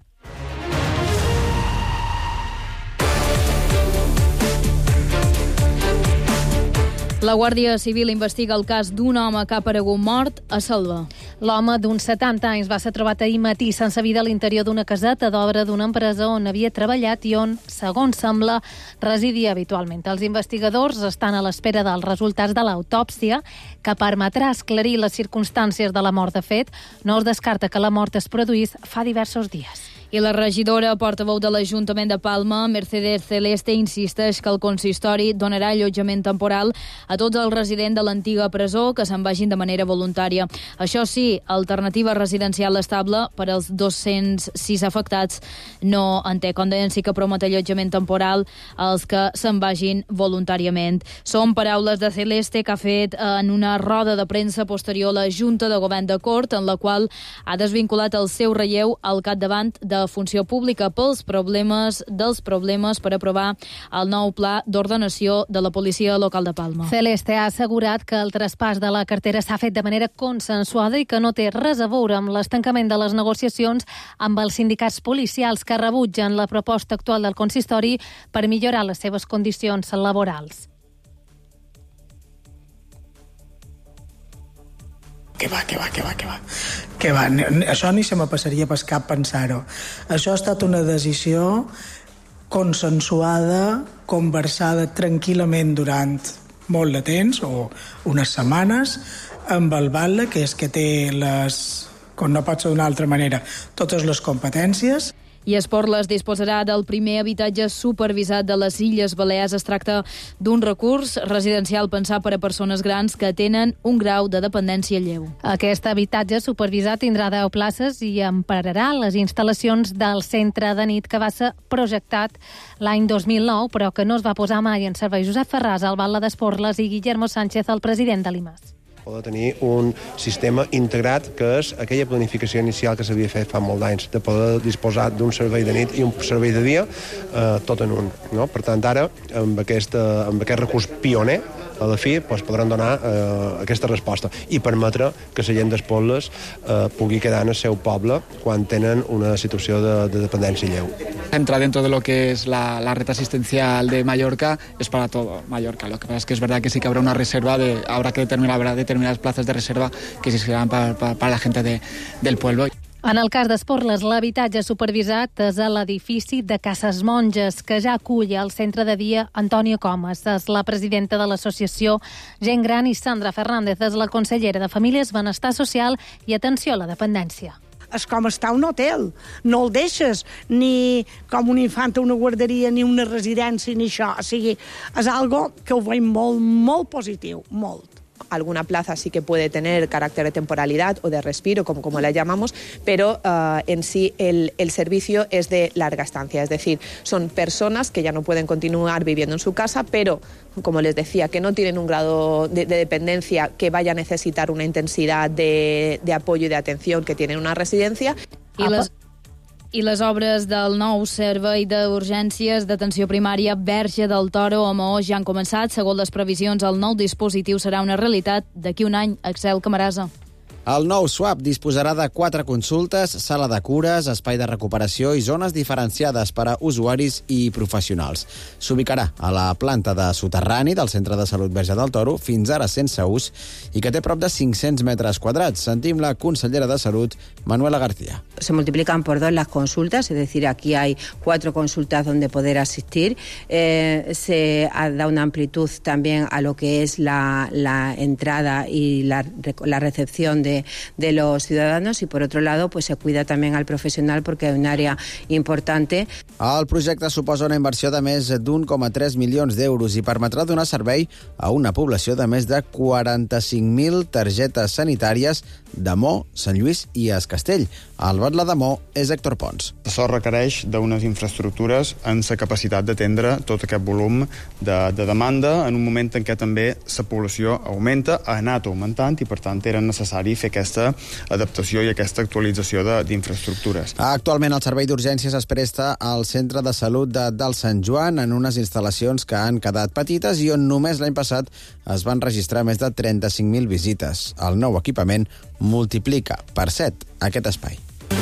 La Guàrdia Civil investiga el cas d'un home que ha aparegut mort a Selva. L'home d'uns 70 anys va ser trobat ahir matí sense vida a l'interior d'una caseta d'obra d'una empresa on havia treballat i on, segons sembla, residia habitualment. Els investigadors estan a l'espera dels resultats de l'autòpsia que permetrà esclarir les circumstàncies de la mort. De fet, no es descarta que la mort es produís fa diversos dies. I la regidora portaveu de l'Ajuntament de Palma, Mercedes Celeste, insisteix que el consistori donarà allotjament temporal a tots els residents de l'antiga presó que se'n vagin de manera voluntària. Això sí, alternativa residencial estable per als 206 afectats no en té. Condemna sí que promet allotjament temporal als que se'n vagin voluntàriament. Són paraules de Celeste que ha fet en una roda de premsa posterior a la Junta de Govern de Cort, en la qual ha desvinculat el seu relleu al capdavant de Funció Pública dels problemes per aprovar el nou pla d'ordenació de la policia local de Palma. Celeste ha assegurat que el traspàs de la cartera s'ha fet de manera consensuada i que no té res a veure amb l'estancament de les negociacions amb els sindicats policials que rebutgen la proposta actual del consistori per millorar les seves condicions laborals. Que va. Això ni se me passaria per cap pensar-ho. Això ha estat una decisió consensuada, conversada tranquil·lament durant molt de temps, o unes setmanes, amb el Batlle, que és que té com no pot ser d'una altra manera, totes les competències. I Esporles disposarà del primer habitatge supervisat de les Illes Balears. Es tracta d'un recurs residencial pensat per a persones grans que tenen un grau de dependència lleu. Aquest habitatge supervisat tindrà 10 places i empararà les instal·lacions del centre de nit que va ser projectat l'any 2009, però que no es va posar mai en servei. Josep Ferràs, el Batlle d'Esporles, i Guillermo Sánchez, el president de l'IMAS. De tenir un sistema integrat, que és aquella planificació inicial que s'havia fet fa molt d'anys, de poder disposar d'un servei de nit i un servei de dia tot en un. No? Per tant, ara, amb aquest recurs pioner, a la fi podran donar aquesta resposta i permetre que la gent d'Esporles pugui quedar en el seu poble quan tenen una situació de dependència lleu. Entra dentro de lo que es la red asistencial de Mallorca, es para todo Mallorca. Lo que pasa es que es verdad que sí que habrá una reserva, habrá que determinar determinadas plazas de reserva que sí serán para la gente del pueblo. En el cas d'Esporles, l'habitatge supervisat és a l'edifici de Cases Monges, que ja acull el centre de dia Antònia Comas. És la presidenta de l'associació Gent Gran, i Sandra Fernández és la consellera de Famílies, Benestar Social i Atenció a la Dependència. És com estar a un hotel. No el deixes ni com un infant a una guarderia, ni una residència, ni això. O sigui, és algo que ho veiem molt, molt positiu, molt. Alguna plaza sí que puede tener carácter de temporalidad o de respiro, como la llamamos, pero en sí el servicio es de larga estancia. Es decir, son personas que ya no pueden continuar viviendo en su casa, pero, como les decía, que no tienen un grado de dependencia que vaya a necesitar una intensidad de apoyo y de atención que tienen una residencia. I les obres del nou servei d'urgències d'atenció primària Verge del Toro a Maó ja han començat. Segons les previsions, el nou dispositiu serà una realitat d'aquí un any. Axel Camarasa. El nou SWAP disposarà de 4 consultes, sala de cures, espai de recuperació i zones diferenciades per a usuaris i professionals. S'ubicarà a la planta de soterrani del Centre de Salut Verge del Toro, fins ara sense ús, i que té prop de 500 metros cuadrados. Sentim la consellera de Salut, Manuela García. Se multiplican por 2 las consultas, es decir, aquí hay 4 consultas donde poder asistir. Se da una amplitud también a lo que es la entrada y la recepción de de los ciudadanos y por otro lado pues se cuida también al profesional porque hay un área importante. El projecte suposa una inversió de més d'1,3 milions d'euros i permetrà donar servei a una població de més de 45.000 targetes sanitàries de Mó, Sant Lluís i Es Castell. El batlle de Mó és Héctor Pons. Això requereix d'unes infraestructures amb la capacitat d'atendre tot aquest volum de demanda en un moment en què també la població augmenta, ha anat augmentant i per tant era necessari fer aquesta adaptació i aquesta actualització d'infraestructures. Actualment el servei d'urgències es presta al Centre de Salut del Sant Joan en unes instal·lacions que han quedat petites i on només l'any passat es van registrar més de 35.000 visites. El nou equipament multiplica per 7 aquest espai.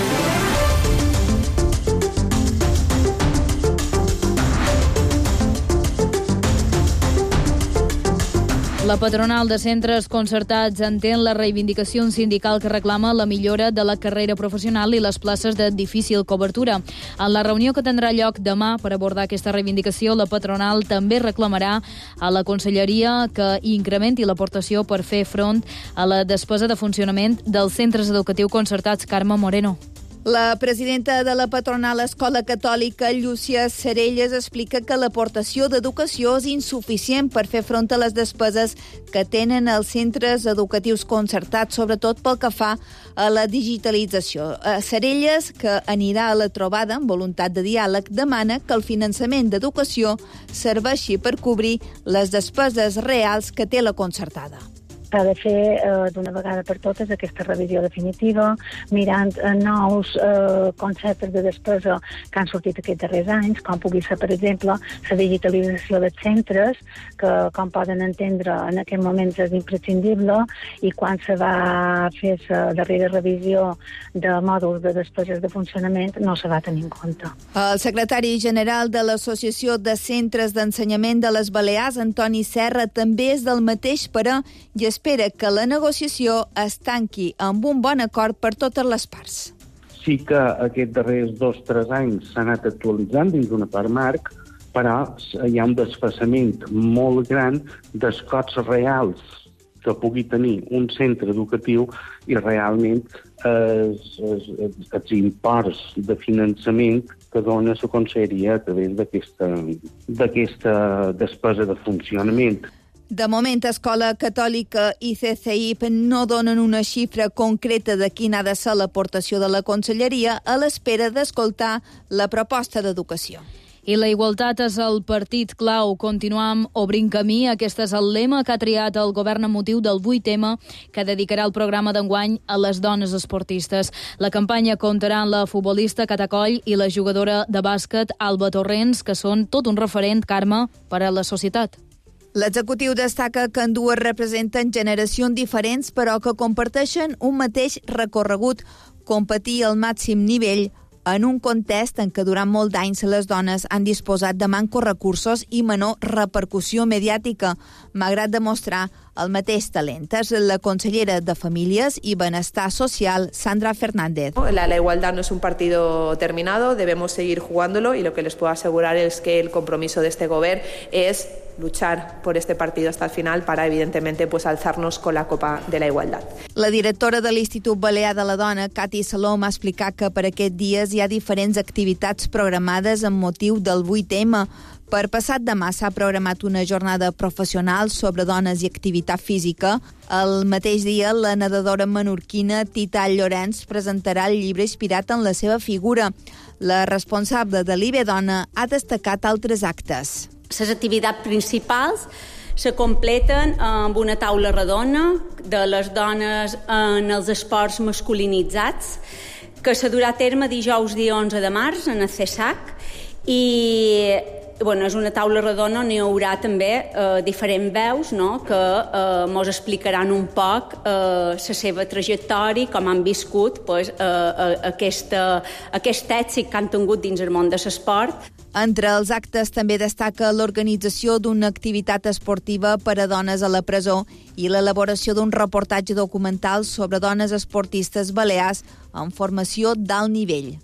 La patronal de centres concertats entén la reivindicació sindical que reclama la millora de la carrera professional i les places de difícil cobertura. En la reunió que tindrà lloc demà per abordar aquesta reivindicació, la patronal també reclamarà a la Conselleria que incrementi l'aportació per fer front a la despesa de funcionament dels centres educatius concertats. Carme Moreno. La presidenta de la patronal Escola Catòlica, Llúcia Cerelles, explica que l'aportació d'educació és insuficient per fer front a les despeses que tenen els centres educatius concertats, sobretot pel que fa a la digitalització. Cerelles, que anirà a la trobada amb voluntat de diàleg, demana que el finançament d'educació serveixi per cobrir les despeses reals que té la concertada. S'ha de fer d'una vegada per totes aquesta revisió definitiva, mirant nous conceptes de despesa que han sortit aquests darrers anys, com pugui ser, per exemple, la digitalització dels centres, que, com poden entendre, en aquest moment és imprescindible, i quan se va fer la darrera revisió de mòduls de despeses de funcionament no se va tenir en compte. El secretari general de l'Associació de Centres d'Ensenyament de les Balears, Antoni Serra, també és del mateix parer i espera que la negociació es tanqui amb un bon acord per totes les parts. Sí que aquests darrers 2-3 anys s'ha anat actualitzant dins d'una part marc, però hi ha un desfasament molt gran dels costs reals que pugui tenir un centre educatiu i realment els imports de finançament que dona la Conselleria a través d'aquesta despesa de funcionament. De moment, Escola Catòlica i CCIP no donen una xifra concreta de quina ha de ser l'aportació de la Conselleria a l'espera d'escoltar la proposta d'educació. I la igualtat és el partit clau. Continuam obrint camí. Aquest és el lema que ha triat el govern amb motiu del 8M, que dedicarà el programa d'enguany a les dones esportistes. La campanya comptarà amb la futbolista Cata Coll i la jugadora de bàsquet Alba Torrents, que són tot un referent, Carme, per a la societat. L'executiu destaca que ambdues representen generacions diferents, però que comparteixen un mateix recorregut, competir al màxim nivell en un context en què durant molt d'anys les dones han disposat de mancos recursos i menor repercussió mediàtica, malgrat demostrar el mateix talent. És la consellera de Famílies i Benestar Social, Sandra Fernández. La igualdad no es un partido terminado, debemos seguir jugándolo y lo que les puedo asegurar es que el compromiso de este gobierno es luchar por este partido hasta el final para, evidentemente, alzarnos con la Copa de la Igualdad. La directora de l'Institut Balear de la Dona, Cati Salom, ha explicat que per aquests dies hi ha diferents activitats programades amb motiu del 8M. Per passat demà s'ha programat una jornada professional sobre dones i activitat física. El mateix dia, la nedadora menorquina Tità Llorenç presentarà el llibre inspirat en la seva figura. La responsable de l'IBE Dona ha destacat altres actes. Les activitats principals se completen amb una taula redona de les dones en els esports masculinitzats, que se durà a terme dijous dia 11 de març en el CESAC, i és una taula redona on hi haurà també diferents veus, que mos explicaran un poc la seva trajectòria, com han viscut aquest èxit que han tingut dins el món de l'esport. Entre els actes també destaca l'organització d'una activitat esportiva per a dones a la presó i l'elaboració d'un reportatge documental sobre dones esportistes balears en formació d'alt nivell.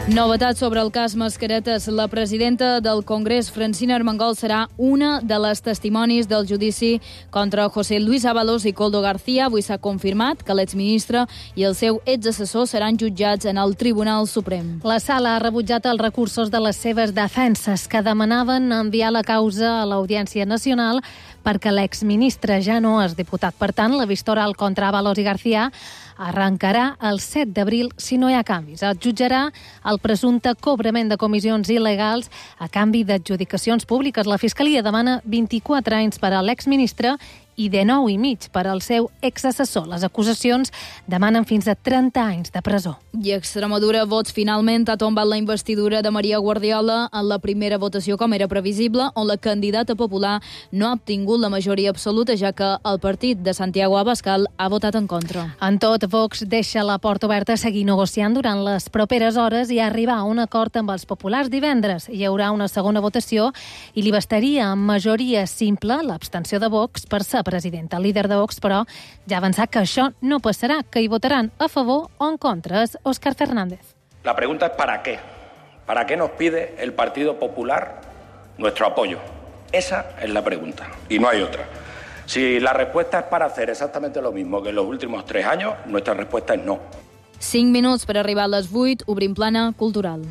Novetat sobre el cas Mascaretes. La presidenta del Congrés, Francina Armengol, serà una de les testimonis del judici contra José Luis Ábalos i Koldo García. Avui s'ha confirmat que l'exministre i el seu exassessor seran jutjats en el Tribunal Suprem. La sala ha rebutjat els recursos de les seves defenses que demanaven enviar la causa a l'Audiència Nacional perquè l'exministre ja no és diputat. Per tant, la vista oral contra Ábalos i García arrencarà el 7 d'abril si no hi ha canvis. Es jutjarà el presumpte cobrament de comissions il·legals a canvi d'adjudicacions públiques. La Fiscalia demana 24 anys per a l'exministre i 19 i mig per al seu exassessor. Les acusacions demanen fins a 30 anys de presó. I Extremadura Vots finalment ha tombat la investidura de Maria Guardiola en la primera votació, com era previsible, on la candidata popular no ha obtingut la majoria absoluta, ja que el partit de Santiago Abascal ha votat en contra. En tot, Vox deixa la porta oberta a seguir negociant durant les properes hores i arribar a un acord amb els populars divendres. Hi haurà una segona votació i li bastaria amb majoria simple l'abstenció de Vox per ser presidenta. El líder de Vox, però, ja ha avançat que això no passarà, que hi votaran a favor o en contra. És Òscar Fernández. La pregunta es ¿para qué? ¿Para qué nos pide el Partido Popular nuestro apoyo? Esa es la pregunta y no hay otra. Si la respuesta es para hacer exactamente lo mismo que en los últimos 3 años, nuestra respuesta es no. 5 minuts per arribar a les 8, obrim plana cultural.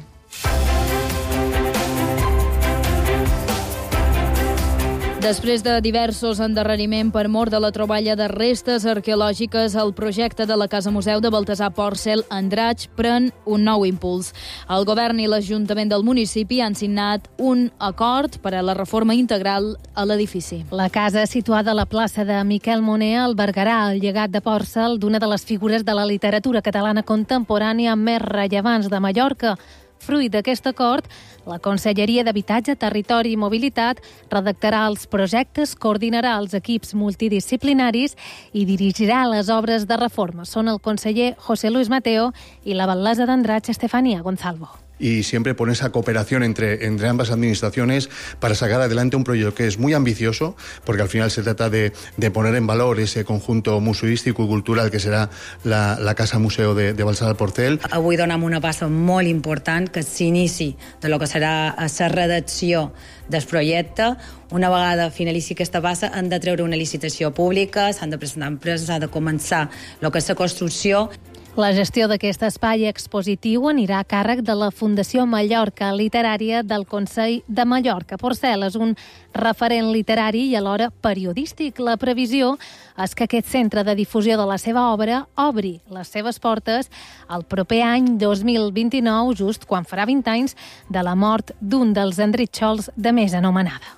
Després de diversos endarreriments per mort de la troballa de restes arqueològiques, el projecte de la Casa Museu de Baltasar Porcel Andratx pren un nou impuls. El govern i l'Ajuntament del municipi han signat un acord per a la reforma integral a l'edifici. La casa, situada a la plaça de Miquel Moner, albergarà el llegat de Porcel d'una de les figures de la literatura catalana contemporània més rellevants de Mallorca. Fruit d'aquest acord, la Conselleria d'Habitatge, Territori i Mobilitat redactarà els projectes, coordinarà els equips multidisciplinaris i dirigirà les obres de reforma. Són el conseller José Luis Mateo i la batlessa d'Andratx, Estefania Gonzalvo. Y siempre por esa cooperación entre ambas administraciones para sacar adelante un proyecto que es muy ambicioso, porque al final se trata de poner en valor ese conjunto museístico y cultural que será la Casa Museu de Baltasar Porcel. Avui donem una passa molt important, que s'inici de lo que serà la redacció del projecte. Una vegada finalitzi aquesta passa, han de treure una licitació pública, s'han de presentar empreses, s'ha de començar el que és la construcció. La gestió d'aquest espai expositiu anirà a càrrec de la Fundació Mallorca Literària del Consell de Mallorca. Porcel és un referent literari i alhora periodístic. La previsió és que aquest centre de difusió de la seva obra obri les seves portes el proper any 2029, just quan farà 20 anys de la mort d'un dels endritxols de més anomenada.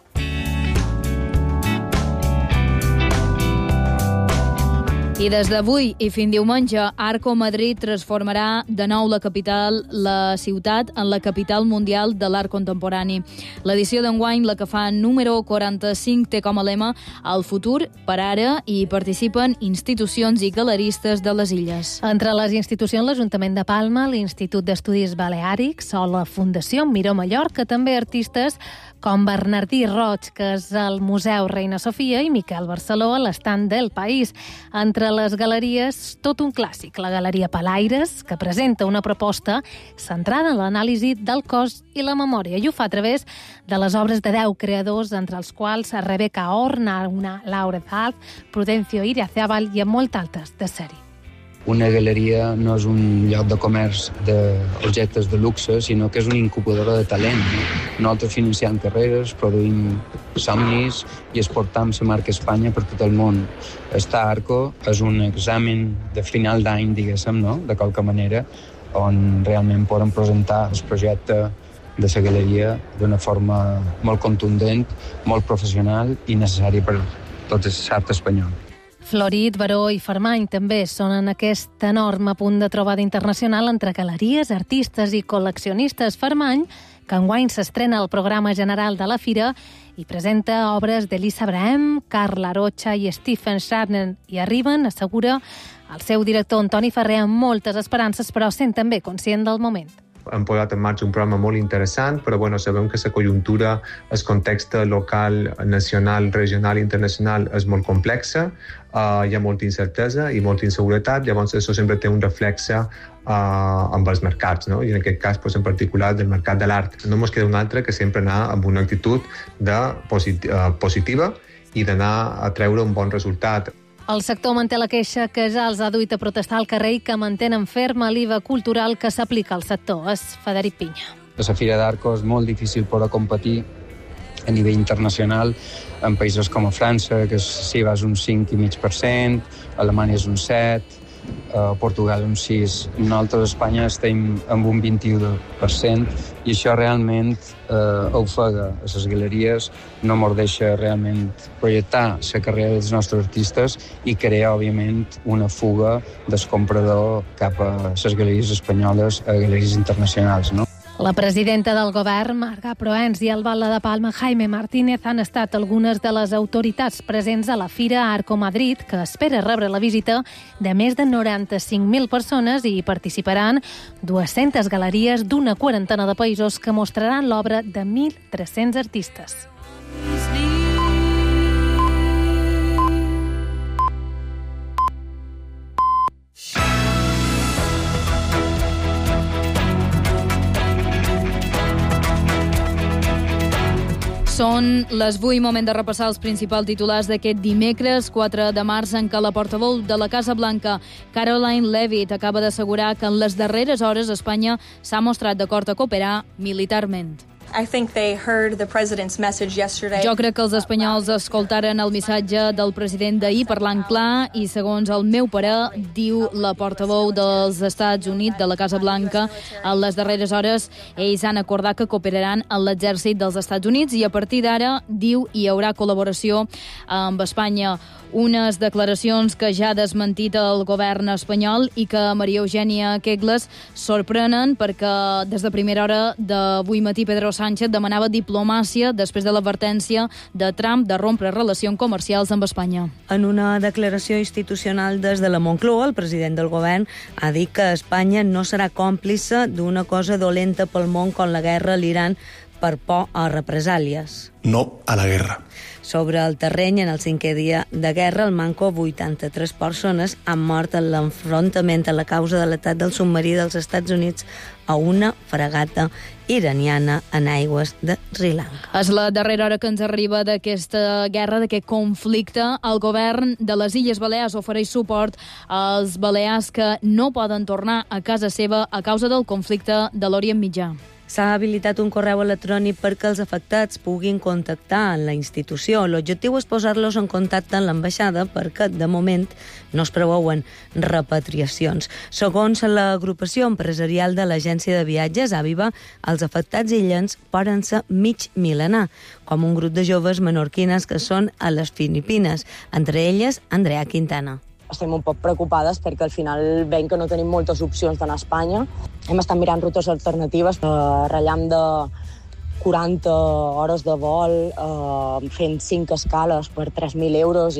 I des d'avui i fins diumenge, Arco Madrid transformarà de nou la ciutat en la capital mundial de l'art contemporani. L'edició d'enguany, la que fa número 45, té com a lema el futur per ara i participen institucions i galeristes de les illes. Entre les institucions, l'Ajuntament de Palma, l'Institut d'Estudis Baleàrics o la Fundació Miró Mallorca, també artistes com Bernardí Roig, que és al Museu Reina Sofia, i Miquel Barceló a l'estand del País. Entre les galeries, tot un clàssic, la Galeria Palaires, que presenta una proposta centrada en l'anàlisi del cos i la memòria, i ho fa a través de les obres de 10 creadors, entre els quals Rebeca Horna, Laura Dalt, Prudencio Iriazábal i molts altres de sèrie. Una galeria no és un lloc de comerç d'objectes de luxe, sinó que és una incubadora de talent. Nosaltres financem carreres, produïm somnis i exportam la marca Espanya per tot el món. Estar a Arco és un examen de final d'any, diguéssim, no? De qualque manera, on realment podem presentar el projecte de la galeria d'una forma molt contundent, molt professional i necessària per tot l'art espanyol. Florit, Baró i Farmany també són en aquest enorme punt de trobada internacional entre galeries, artistes i col·leccionistes. Farmany, que enguany s'estrena al programa general de la Fira i presenta obres d'Elisa Abraham, Carla Arocha i Stephen Sharner, i arriben, assegura el seu director Antoni Ferrer, amb moltes esperances, però sent també conscient del moment. hem posat en marxa un programa molt interessant, però bueno, sabem que la conjuntura, el context local, nacional, regional i internacional és molt complexa, hi ha molta incertesa i molta inseguretat, llavors això sempre té un reflexe amb els mercats, no? I en aquest cas, en particular, del mercat de l'art. No ens queda un altre que sempre anar amb una actitud positiva i d'anar a treure un bon resultat. El sector manté la queixa que ja els ha duit a protestar al carrer i que mantenen ferma l'IVA cultural que s'aplica al sector. És Frederic Pinya. A la Fira d'Arco és molt difícil poder competir a nivell internacional en països com a França, que s'IVA és un 5,5%, Alemanya és un 7%, Portugal un 6%, nosaltres a Espanya estem amb un 21% i això realment ofega a les galeries, no ens deixa realment projectar la carrera dels nostres artistes i crea, òbviament, una fuga del comprador cap a les galeries espanyoles a galeries internacionals, no? La presidenta del govern, Marga Proens, i el batlle de Palma, Jaime Martínez, han estat algunes de les autoritats presents a la Fira Arco Madrid, que espera rebre la visita de més de 95.000 persones i hi participaran 200 galeries d'una quarantena de països que mostraran l'obra de 1.300 artistes. Són les 8, moment de repassar els principals titulars d'aquest dimecres, 4 de març, en què la portaveu de la Casa Blanca, Caroline Leavitt, acaba d'assegurar que en les darreres hores Espanya s'ha mostrat d'acord a cooperar militarment. Jo crec que els espanyols escoltaren el missatge del president d'ahir parlant clar i, segons el meu parer, diu la portaveu dels Estats Units, de la Casa Blanca, en les darreres hores ells han acordat que cooperaran amb l'exèrcit dels Estats Units i a partir d'ara, diu, hi haurà col·laboració amb Espanya. Unes declaracions que ja ha desmentit el govern espanyol i que Maria Eugènia Kegles sorprenen perquè des de primera hora d'avui matí Pedro Sánchez demanava diplomàcia després de l'advertència de Trump de rompre relacions comercials amb Espanya. En una declaració institucional des de la Moncloa, el president del govern ha dit que Espanya no serà còmplice d'una cosa dolenta pel món com la guerra a l'Iran per por a represàlies. No a la guerra. Sobre el terreny, en el 5è dia de guerra, al Manco, 83 persones han mort en l'enfrontament a la causa de l'atac del submarí dels Estats Units a una fragata iraniana en aigües de Sri Lanka. És la darrera hora que ens arriba d'aquesta guerra, d'aquest conflicte. El govern de les Illes Balears ofereix suport als balears que no poden tornar a casa seva a causa del conflicte de l'Orient Mitjà. S'ha habilitat un correu electrònic perquè els afectats puguin contactar amb la institució. L'objectiu és posar-los en contacte amb l'ambaixada perquè, de moment, no es preveuen repatriacions. Segons l'agrupació empresarial de l'agència de viatges, Aviva, els afectats illens poden ser mig mil·lenar, com un grup de joves menorquines que són a les Filipines, entre elles Andrea Quintana. Estem un poc preocupades perquè al final veiem que no tenim moltes opcions d'anar a Espanya. Hem estat mirant rutes alternatives, ratllant de 40 hores de vol, fent 5 escales per 3.000 euros.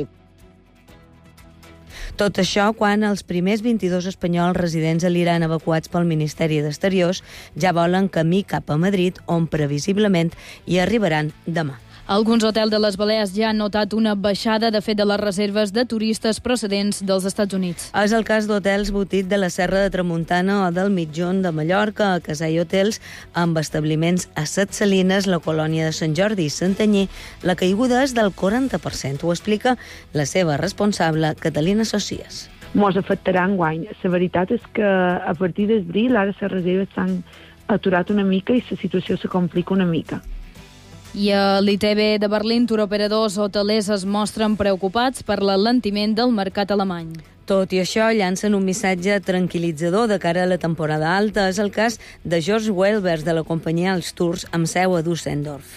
Tot això quan els primers 22 espanyols residents a l'Iran evacuats pel Ministeri d'Exteriors ja volen camí cap a Madrid, on previsiblement hi arribaran demà. Alguns hotels de les Balears ja han notat una baixada, de fet, de les reserves de turistes procedents dels Estats Units. És el cas d'hotels Botit de la Serra de Tramuntana o del Mitjón de Mallorca, a Casai Hotels, amb establiments a Set Salines, la colònia de Sant Jordi i Santanyí. La caiguda és del 40%, ho explica la seva responsable, Catalina Socies. Mos afectarà enguany. La veritat és que a partir d'abril ara les reserves s'han aturat una mica i la situació se complica una mica. I a l'ITB de Berlín, turoperadors hotelers es mostren preocupats per l'alentiment del mercat alemany. Tot i això, llancen un missatge tranquil·litzador de cara a la temporada alta. És el cas de George Welbers, de la companyia Els Tours, amb seu a Düsseldorf.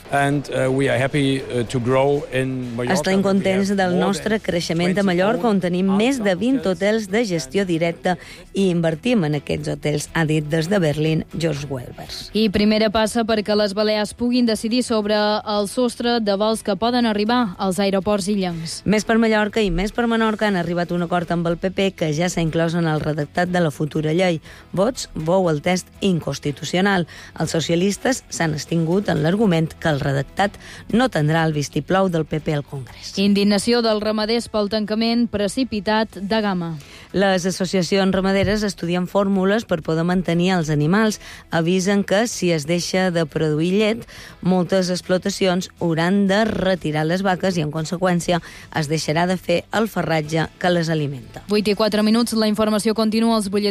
Estem contents del nostre creixement a Mallorca, on tenim més de 20 hotels de gestió directa i invertim en aquests hotels, ha dit des de Berlín George Welbers. I primera passa perquè les Balears puguin decidir sobre el sostre de vols que poden arribar als aeroports illencs. Més per Mallorca i més per Menorca han arribat a un acord amb el PP que ja s'ha inclòs en el redactat de la futura llei. Vots veu el test inconstitucional. Els socialistes s'han extingut en l'argument que el redactat no tindrà el vistiplau del PP al Congrés. Indignació dels ramaders pel tancament precipitat de Gama. Les associacions ramaderes estudien fórmules per poder mantenir els animals. Avisen que si es deixa de produir llet, moltes explotacions hauran de retirar les vaques i, en conseqüència, es deixarà de fer el farratge que les alimenta. 8 i 4 minuts, la informació continua als butlletins